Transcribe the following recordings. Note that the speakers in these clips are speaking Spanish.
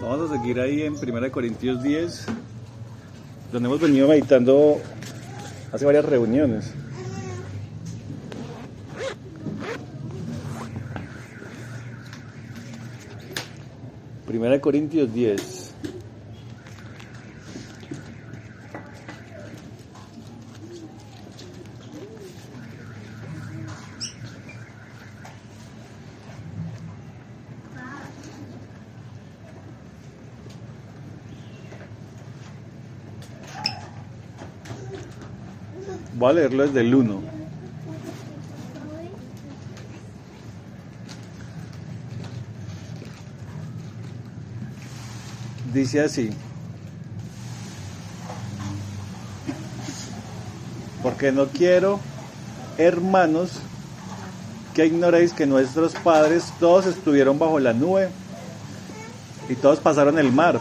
Vamos a seguir ahí en 1 Corintios 10, donde hemos venido meditando hace varias reuniones. Primera de Corintios 10. Voy a leerlo desde el 1. Dice así: porque no quiero, hermanos, que ignoréis que nuestros padres todos estuvieron bajo la nube y todos pasaron el mar,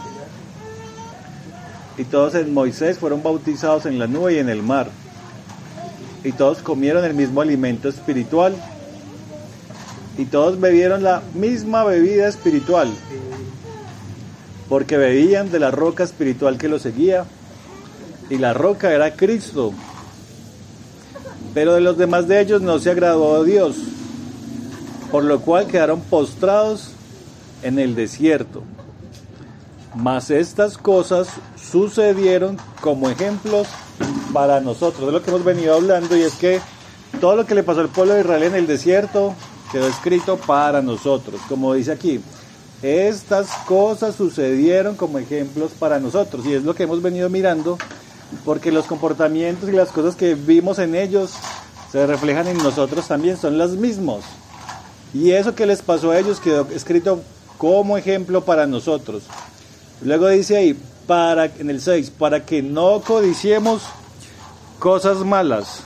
y todos en Moisés fueron bautizados en la nube y en el mar, y todos comieron el mismo alimento espiritual, y todos bebieron la misma bebida espiritual, porque bebían de la roca espiritual que los seguía, y la roca era Cristo. Pero de los demás de ellos no se agradó a Dios, por lo cual quedaron postrados en el desierto. Mas estas cosas sucedieron como ejemplos para nosotros. Es lo que hemos venido hablando, y es que todo lo que le pasó al pueblo de Israel en el desierto quedó escrito para nosotros, como dice aquí. Estas cosas sucedieron como ejemplos para nosotros, y es lo que hemos venido mirando, porque los comportamientos y las cosas que vimos en ellos se reflejan en nosotros también, son los mismos. Y eso que les pasó a ellos quedó escrito como ejemplo para nosotros. Luego dice ahí, en el 6, para que no codiciemos cosas malas,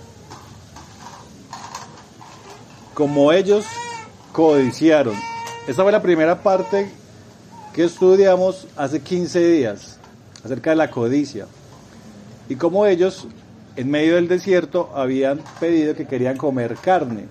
como ellos codiciaron. Esta fue la primera parte que estudiamos hace 15 días, acerca de la codicia. Y como ellos, en medio del desierto, habían pedido que querían comer carne.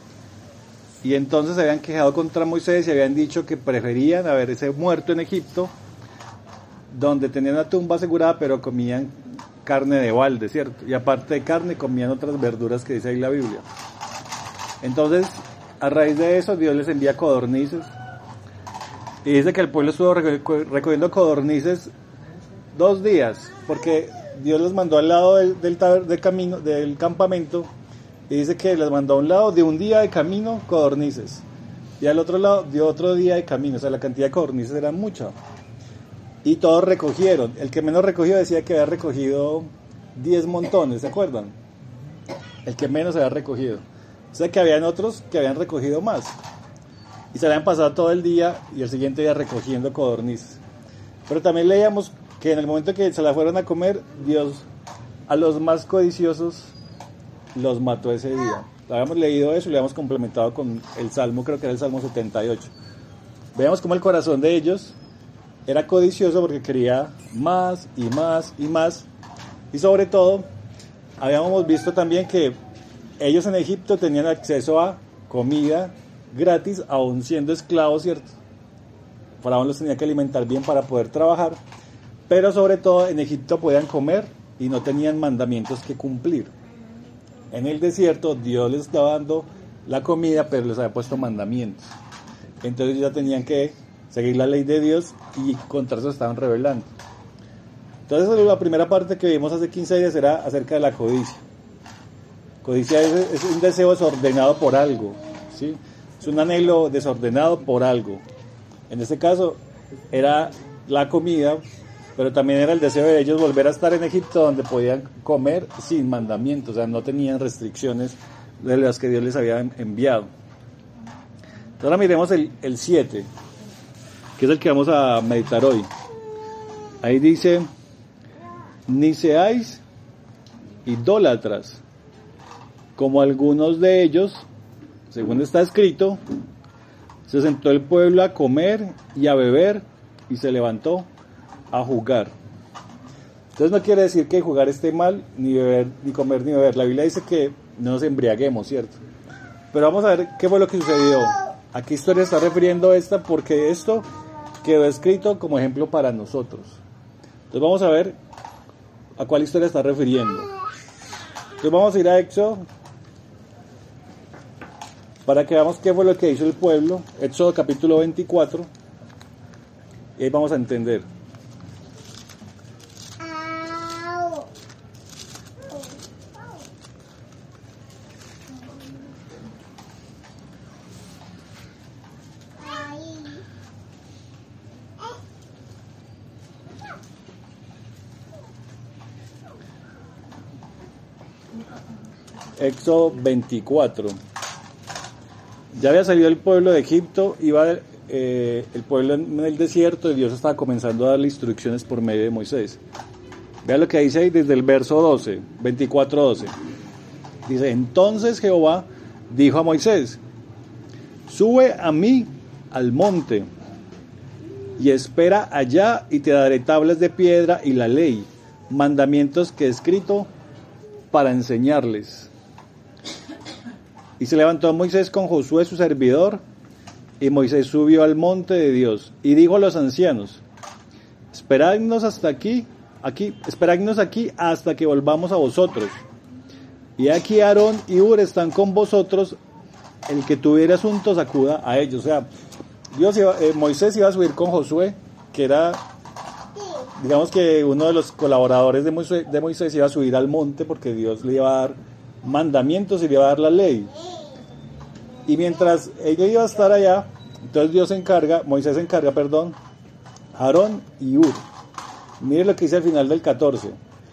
Y entonces se habían quejado contra Moisés y habían dicho que preferían haberse muerto en Egipto, donde tenían una tumba asegurada, pero comían carne de balde, ¿cierto? Y aparte de carne, comían otras verduras que dice ahí la Biblia. Entonces, a raíz de eso, Dios les envía codornices. Y dice que el pueblo estuvo recogiendo codornices 2 días, porque Dios los mandó al lado del campamento, y dice que les mandó a un lado de un día de camino codornices, y al otro lado de otro día de camino. O sea, la cantidad de codornices era mucha. Y todos recogieron. El que menos recogió decía que había recogido 10 montones, ¿se acuerdan? El que menos había recogido. O sea que habían otros que habían recogido más. Y se habían pasado todo el día y el siguiente día recogiendo codornices. Pero también leíamos que en el momento que se la fueron a comer, Dios a los más codiciosos los mató ese día. Habíamos leído eso y lo habíamos complementado con el Salmo, creo que era el Salmo 78. Veamos cómo el corazón de ellos era codicioso porque quería más y más y más. Y sobre todo, habíamos visto también que ellos en Egipto tenían acceso a comida gratis, aún siendo esclavos, ¿cierto? Faraón los tenía que alimentar bien para poder trabajar, pero sobre todo en Egipto podían comer y no tenían mandamientos que cumplir. En el desierto Dios les estaba dando la comida, pero les había puesto mandamientos. Entonces ya tenían que seguir la ley de Dios y contra eso estaban rebelando. Entonces la primera parte que vimos hace 15 días era acerca de la codicia. Codicia es un deseo desordenado por algo, ¿sí? Es un anhelo desordenado por algo. En este caso era la comida, pero también era el deseo de ellos volver a estar en Egipto, donde podían comer sin mandamientos, o sea, no tenían restricciones de las que Dios les había enviado. Entonces ahora miremos el 7, que es el que vamos a meditar hoy. Ahí dice: ni seáis idólatras, como algunos de ellos, según está escrito, se sentó el pueblo a comer y a beber, y se levantó a jugar. Entonces no quiere decir que jugar esté mal, ni beber, ni comer, ni beber. La Biblia dice que no nos embriaguemos, ¿cierto? Pero vamos a ver qué fue lo que sucedió. ¿A qué historia está refiriendo esta? Porque esto quedó escrito como ejemplo para nosotros. Entonces vamos a ver a cuál historia está refiriendo. Entonces vamos a ir a Éxodo para que veamos qué fue lo que hizo el pueblo. Éxodo capítulo 24. Y ahí vamos a entender. Éxodo 24. Ya había salido el pueblo de Egipto, iba el pueblo en el desierto y Dios estaba comenzando a darle instrucciones por medio de Moisés. Vea lo que dice ahí desde el verso 12, 24:12. Dice: entonces Jehová dijo a Moisés: sube a mí al monte y espera allá, y te daré tablas de piedra y la ley, mandamientos que he escrito para enseñarles. Y se levantó Moisés con Josué su servidor, y Moisés subió al monte de Dios, y dijo a los ancianos: esperadnos esperadnos aquí hasta que volvamos a vosotros. Y aquí Aarón y Hur están con vosotros, el que tuviera asuntos acuda a ellos. O sea, Moisés iba a subir con Josué, que era, digamos que uno de los colaboradores de Moisés iba a subir al monte porque Dios le iba a dar mandamientos y le iba a dar la ley. Y mientras ella iba a estar allá, entonces Moisés encarga, a Aarón y Hur. Mire lo que dice al final del 14.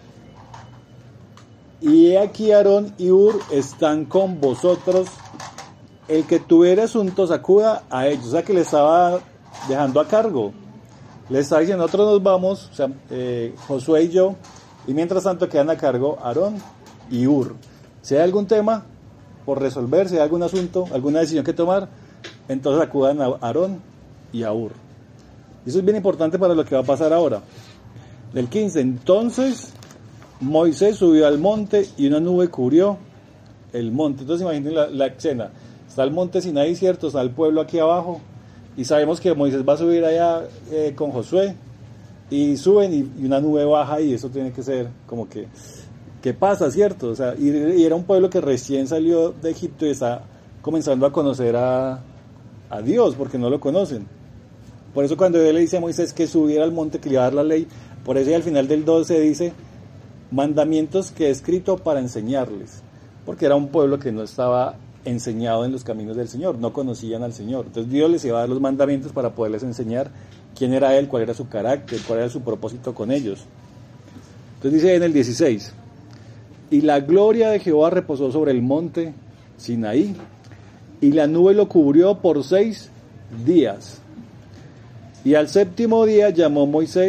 Y he aquí Aarón y Hur están con vosotros, el que tuviera asuntos acuda a ellos. O sea que le estaba dejando a cargo. Le estaba diciendo: nosotros nos vamos, o sea, Josué y yo, y mientras tanto quedan a cargo Aarón y Hur. Si hay algún tema por resolver, si hay algún asunto, alguna decisión que tomar, entonces acudan a Aarón y a Hur. Y eso es bien importante para lo que va a pasar ahora. Del 15, entonces Moisés subió al monte y una nube cubrió el monte. Entonces imaginen la escena. Está el monte Sinaí, cierto, está el pueblo aquí abajo, y sabemos que Moisés va a subir allá con Josué, y suben y una nube baja, y eso tiene que ser como que ¿qué pasa, cierto? O sea, y era un pueblo que recién salió de Egipto y está comenzando a conocer a Dios, porque no lo conocen. Por eso cuando Dios le dice a Moisés que subiera al monte, que le iba a dar la ley, por eso al final del 12 dice: mandamientos que he escrito para enseñarles, porque era un pueblo que no estaba enseñado en los caminos del Señor, no conocían al Señor. Entonces Dios les iba a dar los mandamientos para poderles enseñar quién era Él, cuál era su carácter, cuál era su propósito con ellos. Entonces dice en el 16: y la gloria de Jehová reposó sobre el monte Sinaí, y la nube lo cubrió por 6 días. Y al 7º día llamó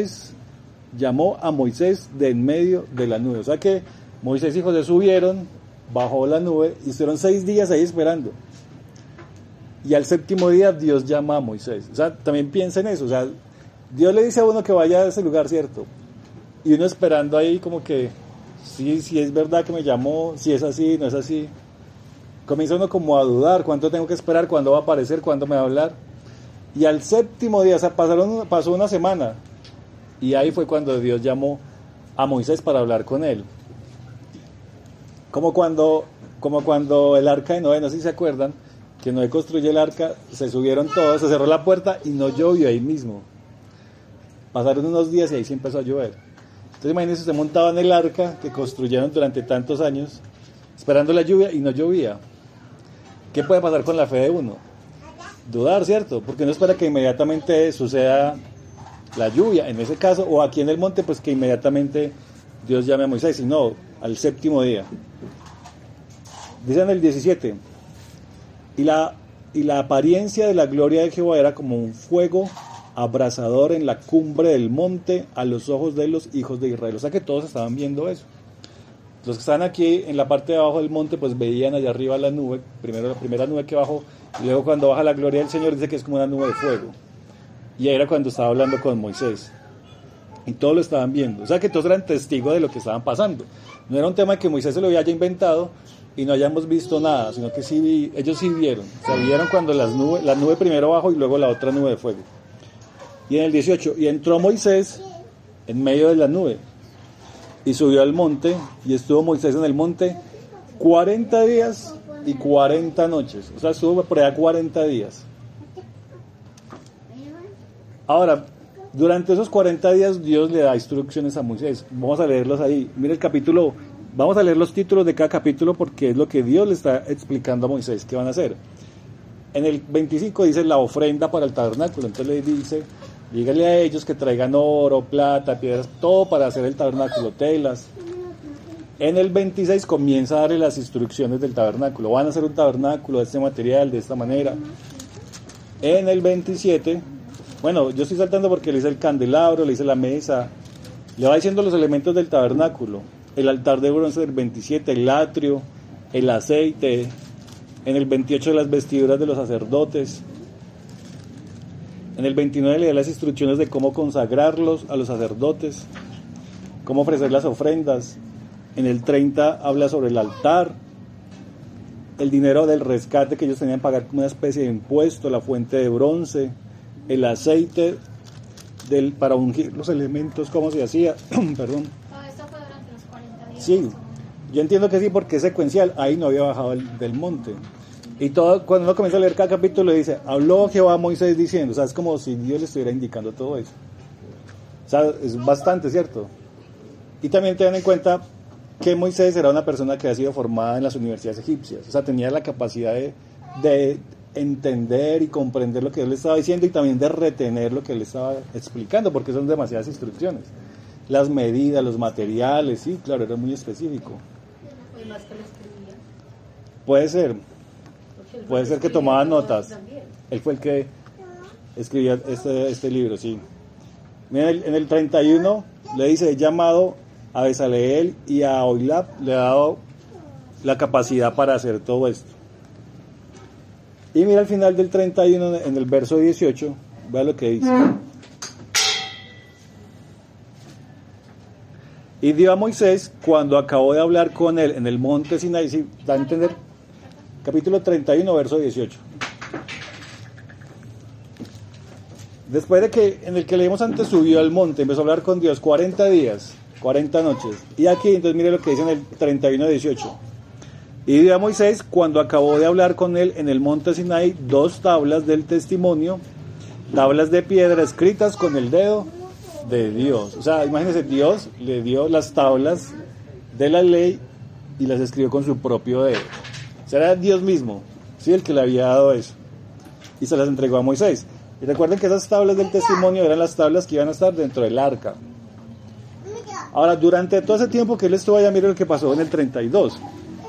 a Moisés de en medio de la nube. O sea que Moisés y José subieron, bajó la nube, y estuvieron 6 días ahí esperando. Y al 7º día Dios llama a Moisés. O sea, también piensa en eso. O sea, Dios le dice a uno que vaya a ese lugar, ¿cierto? Y uno esperando ahí como que, si es verdad que me llamó, si es así, no es así. Comienza uno como a dudar: ¿cuánto tengo que esperar? ¿Cuándo va a aparecer? ¿Cuándo me va a hablar? Y al 7º día, o sea, pasó una semana, y ahí fue cuando Dios llamó a Moisés para hablar con él. Como cuando el arca de Noé, no sé si se acuerdan, que Noé construyó el arca, se subieron todos, se cerró la puerta y no llovió ahí mismo. Pasaron unos días y ahí sí empezó a llover. Entonces imagínense, se montaba en el arca que construyeron durante tantos años, esperando la lluvia, y no llovía. ¿Qué puede pasar con la fe de uno? Dudar, ¿cierto? Porque no espera que inmediatamente suceda la lluvia, en ese caso, o aquí en el monte, pues que inmediatamente Dios llame a Moisés, sino al 7º día. Dice en el 17: y la apariencia de la gloria de Jehová era como un fuego abrasador en la cumbre del monte a los ojos de los hijos de Israel. O sea que todos estaban viendo eso. Los que estaban aquí en la parte de abajo del monte, pues veían allá arriba la nube, primero la primera nube que bajó, y luego cuando baja la gloria del Señor dice que es como una nube de fuego. Y ahí era cuando estaba hablando con Moisés. Y todos lo estaban viendo. O sea que todos eran testigos de lo que estaban pasando. No era un tema que Moisés se lo haya inventado y no hayamos visto nada, sino que ellos sí vieron. O sea, vieron cuando la nube primero bajó y luego la otra nube de fuego. Y en el 18, y entró Moisés en medio de la nube, y subió al monte, y estuvo Moisés en el monte 40 días y 40 noches. O sea, estuvo por allá 40 días. Ahora, durante esos 40 días Dios le da instrucciones a Moisés. Vamos a leerlos ahí. Mira el capítulo, vamos a leer los títulos de cada capítulo porque es lo que Dios le está explicando a Moisés que van a hacer. En el 25 dice la ofrenda para el tabernáculo. Entonces le dice, dígale a ellos que traigan oro, plata, piedras, todo para hacer el tabernáculo, telas. En el 26 comienza a darle las instrucciones del tabernáculo. Van a hacer un tabernáculo de este material, de esta manera. En el 27, bueno, yo estoy saltando porque le hice el candelabro, le hice la mesa. Le va diciendo los elementos del tabernáculo. El altar de bronce del 27, el atrio, el aceite. En el 28 las vestiduras de los sacerdotes. En el 29 le da las instrucciones de cómo consagrarlos a los sacerdotes, cómo ofrecer las ofrendas. En el 30 habla sobre el altar, el dinero del rescate que ellos tenían que pagar como una especie de impuesto, la fuente de bronce, el aceite para ungir los elementos, cómo se hacía. Perdón. Todo esto fue durante los 40 días. Sí, yo entiendo que sí, porque es secuencial, ahí no había bajado del monte. Y todo, cuando uno comienza a leer cada capítulo, dice, habló Jehová a Moisés diciendo, o sea, es como si Dios le estuviera indicando todo eso. O sea, es bastante, ¿cierto? Y también tengan en cuenta que Moisés era una persona que había sido formada en las universidades egipcias, o sea, tenía la capacidad de entender y comprender lo que él le estaba diciendo y también de retener lo que él estaba explicando, porque son demasiadas instrucciones. Las medidas, los materiales, sí, claro, era muy específico. Fue más que lo escribía. Puede ser que tomaba notas. Él fue el que escribía este libro, sí. Mira, en el 31 le dice, he llamado a Bezaleel y a Oholiab, le ha dado la capacidad para hacer todo esto. Y mira al final del 31, en el verso 18, vea lo que dice. Y dio a Moisés cuando acabó de hablar con él en el monte Sinaí, ¿sí? ¿Da a entender? Capítulo 31, verso 18. Después de que, en el que leímos antes, subió al monte, empezó a hablar con Dios 40 días, 40 noches. Y aquí, entonces mire lo que dice en el 31, 18. Y dio a Moisés, cuando acabó de hablar con él en el monte Sinaí, 2 tablas del testimonio, tablas de piedra escritas con el dedo de Dios. O sea, imagínense, Dios le dio las tablas de la ley y las escribió con su propio dedo. O sea, era Dios mismo, ¿sí?, el que le había dado eso. Y se las entregó a Moisés. Y recuerden que esas tablas del testimonio eran las tablas que iban a estar dentro del arca. Ahora, durante todo ese tiempo que él estuvo allá, miren lo que pasó en el 32.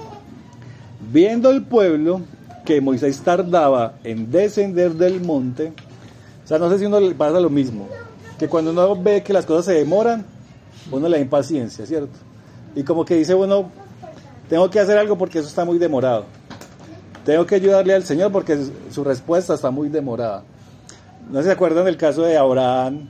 Viendo el pueblo que Moisés tardaba en descender del monte, o sea, no sé si uno le pasa lo mismo, que cuando uno ve que las cosas se demoran, uno le da impaciencia, ¿cierto? Y como que dice uno, tengo que hacer algo porque eso está muy demorado. Tengo que ayudarle al Señor porque su respuesta está muy demorada. No sé si se acuerdan del caso de Abraham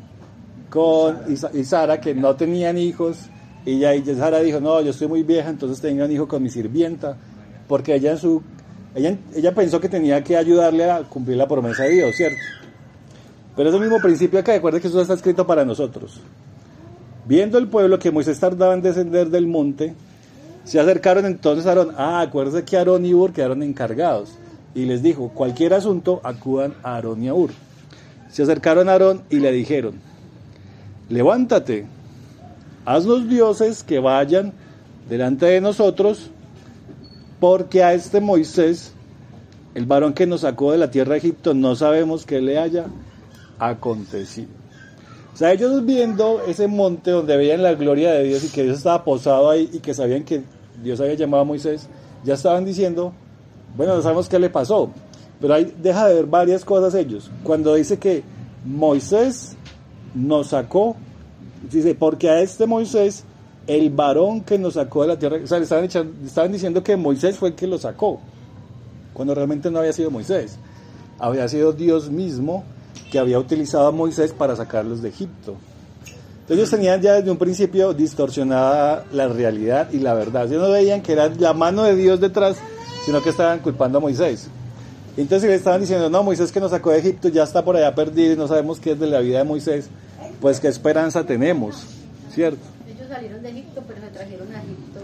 y Sara, que no tenían hijos, y Sara dijo, no, yo estoy muy vieja, entonces tengo un hijo con mi sirvienta, porque ella pensó que tenía que ayudarle a cumplir la promesa de Dios, ¿cierto? Pero es el mismo principio acá, recuerden que eso está escrito para nosotros. Viendo el pueblo que Moisés tardaba en descender del monte, se acercaron entonces a Aarón. Acuérdense que Aarón y Hur quedaron encargados. Y les dijo, cualquier asunto, acudan a Aarón y a Hur. Se acercaron a Aarón y le dijeron, levántate, haznos dioses que vayan delante de nosotros, porque a este Moisés, el varón que nos sacó de la tierra de Egipto, no sabemos qué le haya acontecido. O sea, ellos viendo ese monte donde veían la gloria de Dios y que Dios estaba posado ahí y que sabían que Dios había llamado a Moisés, ya estaban diciendo, bueno, no sabemos qué le pasó, pero ahí deja de ver varias cosas ellos. Cuando dice que Moisés nos sacó, dice, porque a este Moisés, el varón que nos sacó de la tierra, o sea, le estaban diciendo que Moisés fue el que lo sacó, cuando realmente no había sido Moisés, había sido Dios mismo que había utilizado a Moisés para sacarlos de Egipto. Entonces ellos tenían ya desde un principio distorsionada la realidad y la verdad. Ellos no veían que era la mano de Dios detrás, sino que estaban culpando a Moisés. Entonces le estaban diciendo, no, Moisés que nos sacó de Egipto ya está por allá perdido y no sabemos qué es de la vida de Moisés, pues qué esperanza tenemos, ¿cierto? Ellos salieron de Egipto, pero se trajeron a Egipto.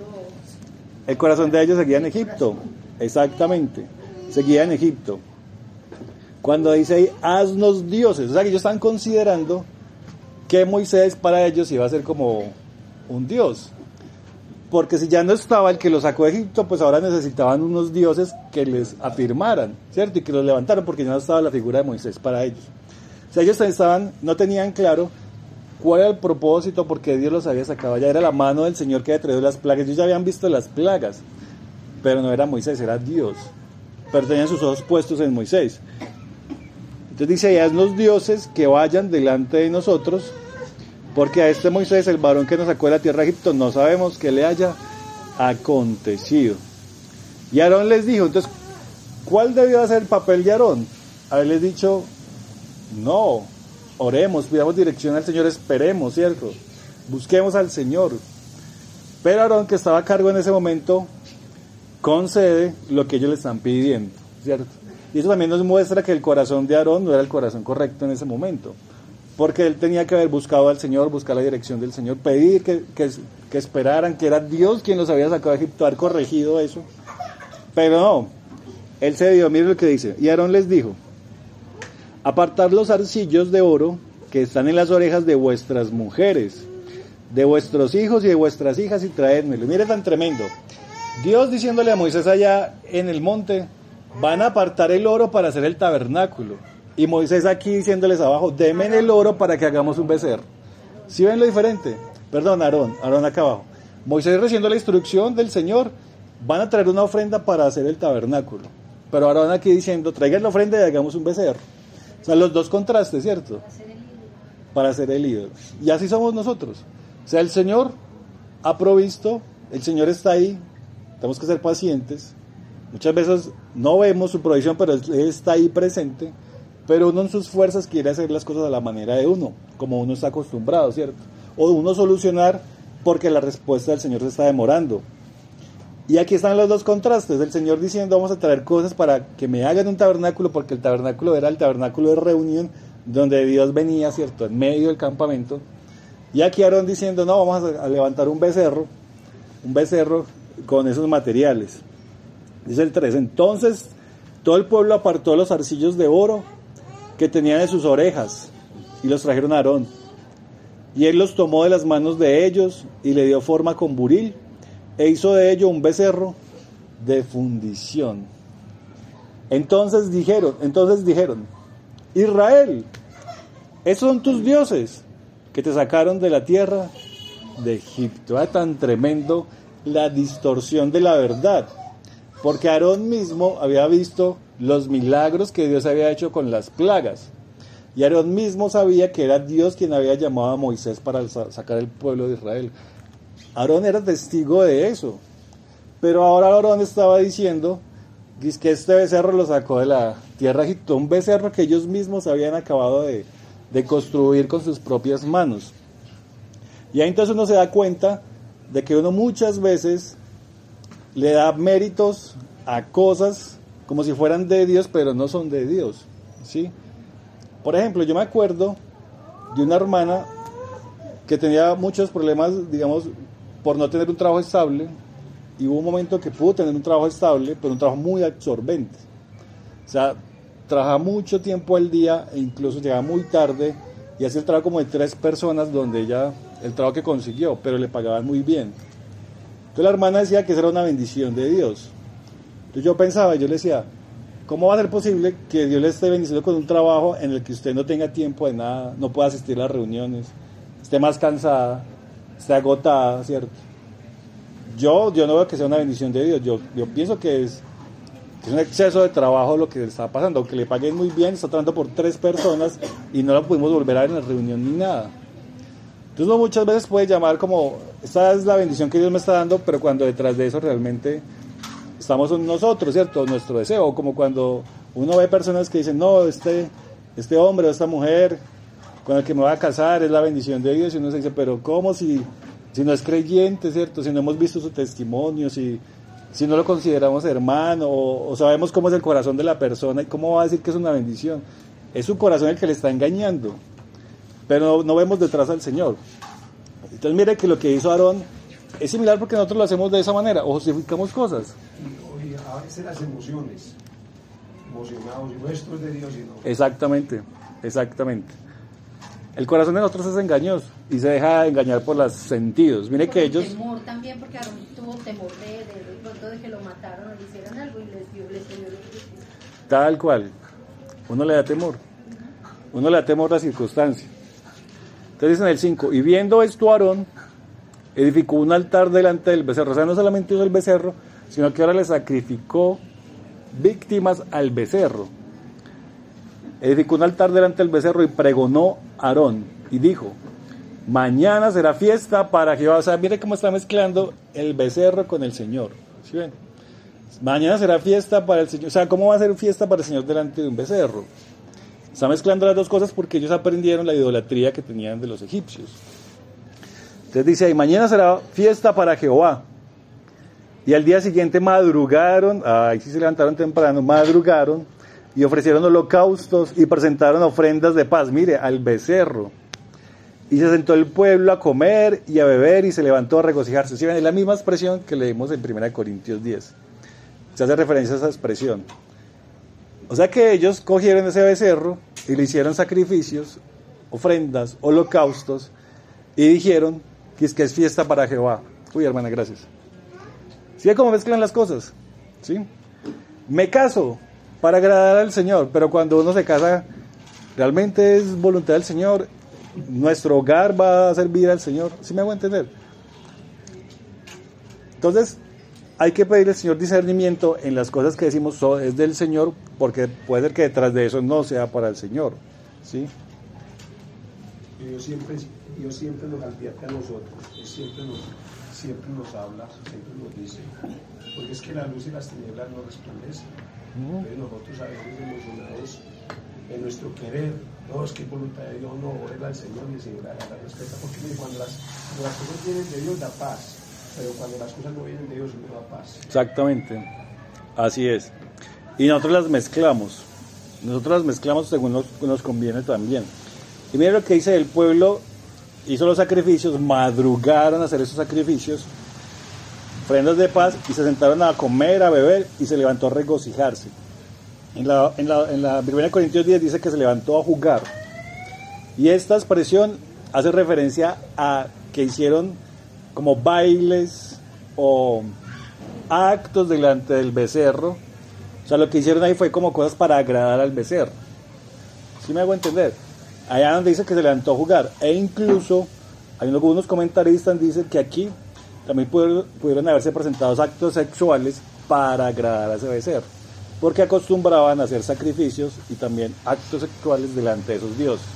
El corazón de ellos seguía en Egipto, exactamente, seguía en Egipto. Cuando dice ahí, haznos dioses, o sea que ellos están considerando que Moisés para ellos iba a ser como un dios. Porque si ya no estaba el que los sacó de Egipto, pues ahora necesitaban unos dioses que les afirmaran, ¿cierto? Y que los levantaran, porque ya no estaba la figura de Moisés para ellos. O sea, ellos no tenían claro cuál era el propósito, porque Dios los había sacado. Ya era la mano del Señor que había traído las plagas. Ellos ya habían visto las plagas, pero no era Moisés, era Dios. Pero tenían sus ojos puestos en Moisés. Entonces dice, haznos dioses que vayan delante de nosotros, porque a este Moisés, el varón que nos sacó de la tierra de Egipto, no sabemos qué le haya acontecido. Y Aarón les dijo, entonces, ¿cuál debió ser el papel de Aarón? Haberles dicho, no, oremos, pidamos dirección al Señor, esperemos, ¿cierto? Busquemos al Señor. Pero Aarón, que estaba a cargo en ese momento, concede lo que ellos le están pidiendo, ¿cierto? Y eso también nos muestra que el corazón de Aarón no era el corazón correcto en ese momento, porque él tenía que haber buscado al Señor, buscar la dirección del Señor, pedir que esperaran que era Dios quien los había sacado de Egipto, haber corregido eso. Pero no, él se dio, mire lo que dice, y Aarón les dijo, apartad los arcillos de oro que están en las orejas de vuestras mujeres, de vuestros hijos y de vuestras hijas, y traédmelo. Mire tan tremendo, Dios diciéndole a Moisés allá en el monte, van a apartar el oro para hacer el tabernáculo. Y Moisés aquí diciéndoles abajo, denme el oro para que hagamos un becerro. ¿Sí ven lo diferente? Perdón, Aarón acá abajo. Moisés recibiendo la instrucción del Señor, van a traer una ofrenda para hacer el tabernáculo. Pero Aarón aquí diciendo, traigan la ofrenda y hagamos un becerro. O sea, los dos contrastes, ¿cierto? Para hacer el ídolo. Y así somos nosotros. O sea, el Señor ha provisto, el Señor está ahí, tenemos que ser pacientes. Muchas veces no vemos su provisión, pero Él está ahí presente. Pero uno en sus fuerzas quiere hacer las cosas a la manera de uno, como uno está acostumbrado, ¿cierto? O uno solucionar porque la respuesta del Señor se está demorando. Y aquí están los dos contrastes, el Señor diciendo, vamos a traer cosas para que me hagan un tabernáculo, porque el tabernáculo era el tabernáculo de reunión, donde Dios venía, ¿cierto?, en medio del campamento. Y aquí Aarón diciendo, no, vamos a levantar un becerro con esos materiales. Dice el 3, entonces todo el pueblo apartó los arcillos de oro que tenían en sus orejas y los trajeron a Aarón. Y él los tomó de las manos de ellos y le dio forma con buril e hizo de ello un becerro de fundición. Entonces dijeron, Israel, esos son tus dioses que te sacaron de la tierra de Egipto. Era tan tremendo la distorsión de la verdad, porque Aarón mismo había visto los milagros que Dios había hecho con las plagas. Y Aarón mismo sabía que era Dios quien había llamado a Moisés para sacar el pueblo de Israel. Aarón era testigo de eso. Pero ahora Aarón estaba diciendo que este becerro lo sacó de la tierra de Egipto, un becerro que ellos mismos habían acabado de construir con sus propias manos. Y ahí entonces uno se da cuenta de que uno muchas veces le da méritos a cosas como si fueran de Dios, pero no son de Dios, ¿sí? Por ejemplo, yo me acuerdo de una hermana que tenía muchos problemas, digamos, por no tener un trabajo estable, y hubo un momento que pudo tener un trabajo estable, pero un trabajo muy absorbente. O sea, trabajaba mucho tiempo al día e incluso llegaba muy tarde y hacía el trabajo como de 3 personas, donde ella, el trabajo que consiguió, pero le pagaban muy bien. Entonces la hermana decía que esa era una bendición de Dios. Entonces yo pensaba, yo le decía, ¿cómo va a ser posible que Dios le esté bendiciendo con un trabajo en el que usted no tenga tiempo de nada, no pueda asistir a las reuniones, esté más cansada, esté agotada, ¿cierto? Yo no veo que sea una bendición de Dios, yo pienso que es un exceso de trabajo lo que le está pasando, aunque le paguen muy bien, está trabajando por 3 personas y no la pudimos volver a ver en la reunión ni nada. Entonces uno muchas veces puede llamar como, esta es la bendición que Dios me está dando, pero cuando detrás de eso realmente estamos nosotros, ¿cierto? Nuestro deseo, como cuando uno ve personas que dicen, no, este hombre o esta mujer con el que me voy a casar es la bendición de Dios, y uno se dice, pero ¿cómo si no es creyente, ¿cierto? Si no hemos visto su testimonio, si si no lo consideramos hermano o sabemos cómo es el corazón de la persona y cómo va a decir que es una bendición? Es su corazón el que le está engañando, pero no vemos detrás al Señor. Entonces mire que lo que hizo Aarón es similar porque nosotros lo hacemos de esa manera, o justificamos cosas. Y a veces las emociones, emocionados, y no esto es de Dios, sino... Exactamente. El corazón de nosotros es engañoso y se deja engañar por los sentidos. Mire que ellos... temor también, porque Aarón tuvo temor de pronto de que lo mataron o le hicieran algo y les dio Tal cual. Uno le da temor. Uno le da temor a la circunstancia. Entonces en el 5, y viendo esto Aarón, edificó un altar delante del becerro. O sea, no solamente hizo el becerro, sino que ahora le sacrificó víctimas al becerro. Edificó un altar delante del becerro y pregonó Aarón y dijo: mañana será fiesta para Jehová. O sea, mire cómo está mezclando el becerro con el Señor. ¿Sí ven? Mañana será fiesta para el Señor. O sea, ¿cómo va a ser fiesta para el Señor delante de un becerro? Está mezclando las dos cosas porque ellos aprendieron la idolatría que tenían de los egipcios. Entonces dice ahí: mañana será fiesta para Jehová. Y al día siguiente madrugaron, ahí sí se levantaron temprano, madrugaron y ofrecieron holocaustos y presentaron ofrendas de paz, mire, al becerro. Y se sentó el pueblo a comer y a beber y se levantó a regocijarse. ¿Sí ven? Es la misma expresión que leímos en 1 Corintios 10. Se hace referencia a esa expresión. O sea que ellos cogieron ese becerro y le hicieron sacrificios, ofrendas, holocaustos, y dijeron que es fiesta para Jehová. Uy, hermana, gracias. ¿Sí ve cómo mezclan las cosas? ¿Sí? Me caso para agradar al Señor, pero cuando uno se casa, realmente es voluntad del Señor. Nuestro hogar va a servir al Señor. ¿Sí me hago entender? Entonces, hay que pedirle al Señor discernimiento en las cosas que decimos es del Señor, porque puede ser que detrás de eso no sea para el Señor. ¿Sí? Dios siempre nos advierte a nosotros, Él siempre nos habla, siempre nos dice, porque es que la luz y las tinieblas no resplandecen. Entonces nosotros a veces emocionados en nuestro querer, no, es que voluntad de Dios, no, ora al Señor y el Señor la respeta, porque mire, cuando las cosas vienen de Dios da paz, pero cuando las cosas no vienen de Dios no da paz. Exactamente, así es. Y nosotros las mezclamos según nos conviene también. Y mire lo que dice: el pueblo hizo los sacrificios, madrugaron a hacer esos sacrificios, ofrendas de paz, y se sentaron a comer, a beber, y se levantó a regocijarse. En la 1 Corintios 10 dice que se levantó a jugar. Y esta expresión hace referencia a que hicieron como bailes o actos delante del becerro. O sea, lo que hicieron ahí fue como cosas para agradar al becerro. ¿Sí me hago entender? Allá donde dice que se levantó a jugar. E incluso, hay algunos comentaristas dicen que aquí también pudieron haberse presentado actos sexuales para agradar a ese becerro, porque acostumbraban a hacer sacrificios y también actos sexuales delante de esos dioses.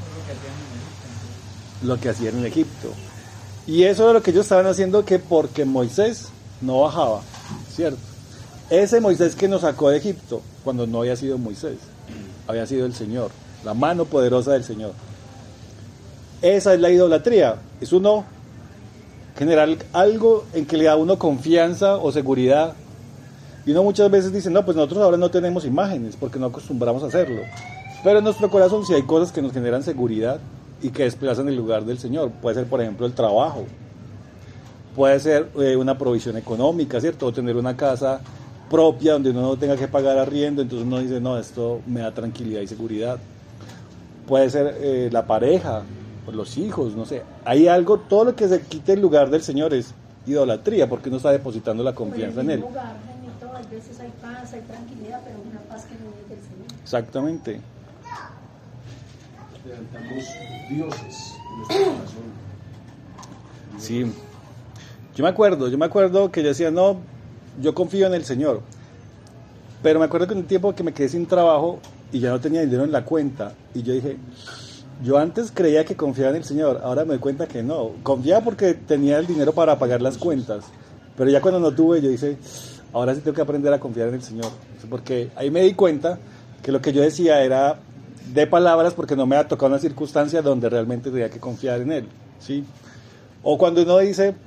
Lo que hacían en Egipto. Y eso era lo que ellos estaban haciendo, que porque Moisés no bajaba, ¿cierto? Ese Moisés que nos sacó de Egipto, cuando no había sido Moisés, había sido el Señor, la mano poderosa del Señor. Esa es la idolatría. Es uno generar algo en que le da a uno confianza o seguridad. Y uno muchas veces dice: no, pues nosotros ahora no tenemos imágenes porque no acostumbramos a hacerlo. Pero en nuestro corazón sí hay cosas que nos generan seguridad y que desplazan el lugar del Señor. Puede ser, por ejemplo, el trabajo. Puede ser una provisión económica, ¿cierto? O tener una casa propia donde uno no tenga que pagar arriendo. Entonces uno dice: no, esto me da tranquilidad y seguridad. Puede ser la pareja, o los hijos, no sé. Hay algo, todo lo que se quite el lugar del Señor es idolatría, porque uno está depositando la confianza en Él. A veces hay paz, hay tranquilidad, pero una paz que no es del Señor. Exactamente. Levantamos dioses en nuestro corazón. Sí. Yo me acuerdo que yo decía: no, yo confío en el Señor. Pero me acuerdo que en un tiempo que me quedé sin trabajo y ya no tenía dinero en la cuenta, y yo dije: yo antes creía que confiaba en el Señor, ahora me doy cuenta que no. Confiaba porque tenía el dinero para pagar las cuentas, pero ya cuando no tuve, yo dije: ahora sí tengo que aprender a confiar en el Señor. Porque ahí me di cuenta que lo que yo decía era de palabras, porque no me había tocado una circunstancia donde realmente tenía que confiar en Él, ¿sí? O cuando uno dice: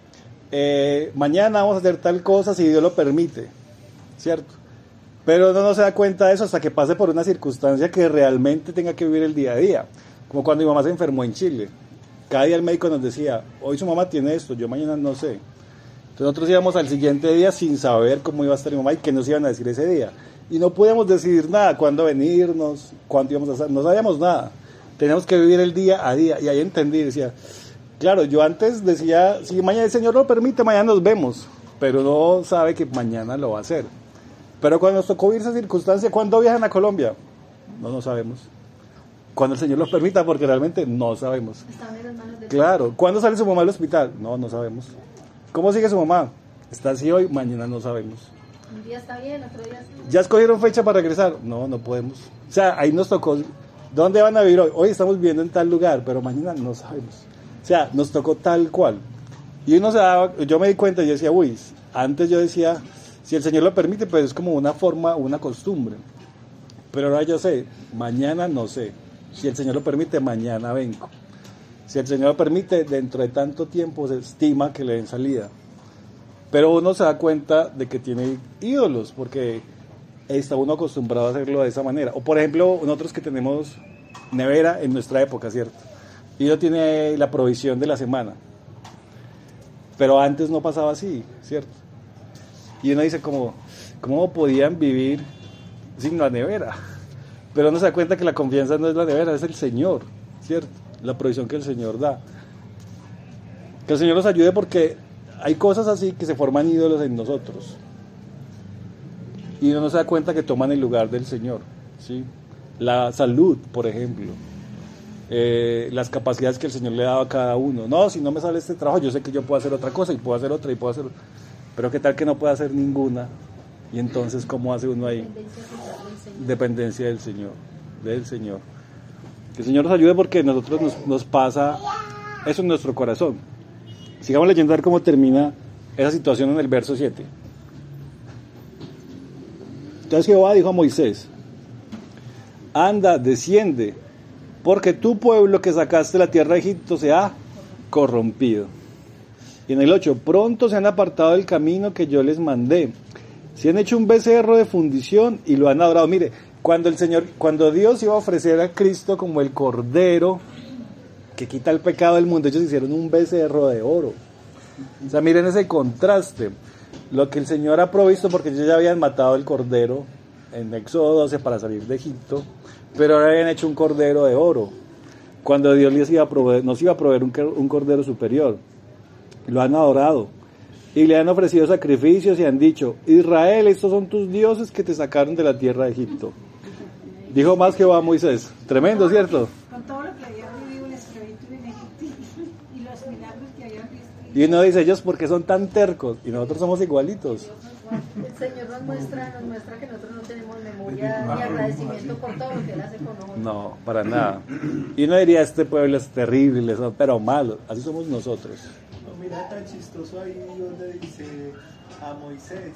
mañana vamos a hacer tal cosa si Dios lo permite, ¿cierto? Pero uno no se da cuenta de eso hasta que pase por una circunstancia que realmente tenga que vivir el día a día. Como cuando mi mamá se enfermó en Chile. Cada día el médico nos decía, hoy su mamá tiene esto, yo mañana no sé. Entonces nosotros íbamos al siguiente día sin saber cómo iba a estar mi mamá y qué nos iban a decir ese día. Y no podíamos decidir nada, cuándo venirnos, cuánto íbamos a hacer, no sabíamos nada. Teníamos que vivir el día a día. Y ahí entendí, decía, claro, yo antes decía, si mañana el Señor lo permite, mañana nos vemos. Pero no sabe que mañana lo va a hacer. Pero cuando nos tocó vivir esa circunstancia, ¿cuándo viajan a Colombia? No sabemos. Cuando el Señor lo permita, porque realmente no sabemos. Están en las manos de Claro. ¿Cuándo sale su mamá al hospital? No sabemos. ¿Cómo sigue su mamá? Está así hoy, mañana no sabemos. Un día está bien, otro día está bien. ¿Ya escogieron fecha para regresar? No podemos. O sea, ahí nos tocó. ¿Dónde van a vivir hoy? Hoy estamos viviendo en tal lugar, pero mañana no sabemos. O sea, nos tocó tal cual. Y uno se daba, yo me di cuenta y yo decía, uy, antes yo decía, si el Señor lo permite, pues es como una forma, una costumbre. Pero ahora yo sé, mañana no sé. Si el Señor lo permite, mañana vengo. Si el Señor lo permite, dentro de tanto tiempo se estima que le den salida. Pero uno se da cuenta de que tiene ídolos, porque está uno acostumbrado a hacerlo de esa manera. O por ejemplo, nosotros que tenemos nevera en nuestra época, ¿cierto? Y uno tiene la provisión de la semana. Pero antes no pasaba así, ¿cierto? Y uno dice ¿cómo podían vivir sin la nevera? Pero uno se da cuenta que la confianza no es la nevera, es el Señor, ¿cierto? La provisión que el Señor da. Que el Señor nos ayude porque hay cosas así que se forman ídolos en nosotros. Y uno no se da cuenta que toman el lugar del Señor, ¿sí? La salud, por ejemplo. Las capacidades que el Señor le ha dado a cada uno. No, si no me sale este trabajo, yo sé que yo puedo hacer otra cosa y puedo hacer otra y puedo hacer otra. Pero qué tal que no pueda hacer ninguna. Y entonces, ¿cómo hace uno ahí? Dependencia del Señor. Del Señor. Que el Señor nos ayude porque nosotros nos pasa eso en nuestro corazón. Sigamos leyendo a ver cómo termina esa situación en el verso 7. Entonces Jehová dijo a Moisés, anda, desciende, porque tu pueblo que sacaste de la tierra de Egipto se ha corrompido. Y en el 8, pronto se han apartado del camino que yo les mandé. Se han hecho un becerro de fundición y lo han adorado. Mire, cuando Dios iba a ofrecer a Cristo como el Cordero que quita el pecado del mundo, ellos hicieron un becerro de oro. O sea, miren ese contraste. Lo que el Señor ha provisto, porque ellos ya habían matado el Cordero en Éxodo 12 para salir de Egipto, pero ahora habían hecho un Cordero de oro. Cuando Dios nos iba a proveer un Cordero superior. Lo han adorado. Y le han ofrecido sacrificios y han dicho, Israel, estos son tus dioses que te sacaron de la tierra de Egipto. Dijo más Jehová a Moisés. Tremendo, ¿cierto? Con todo lo que habían vivido en la esclavitud en Egipto y los milagros que habían visto. Y uno dice, ellos, ¿por qué son tan tercos? Y nosotros somos igualitos. El Señor nos muestra que nosotros no tenemos memoria ni agradecimiento por todo lo que Él hace con nosotros. No, para nada. Y uno diría, este pueblo es terrible, pero malo. Así somos nosotros. No, mira tan chistoso ahí donde dice a Moisés,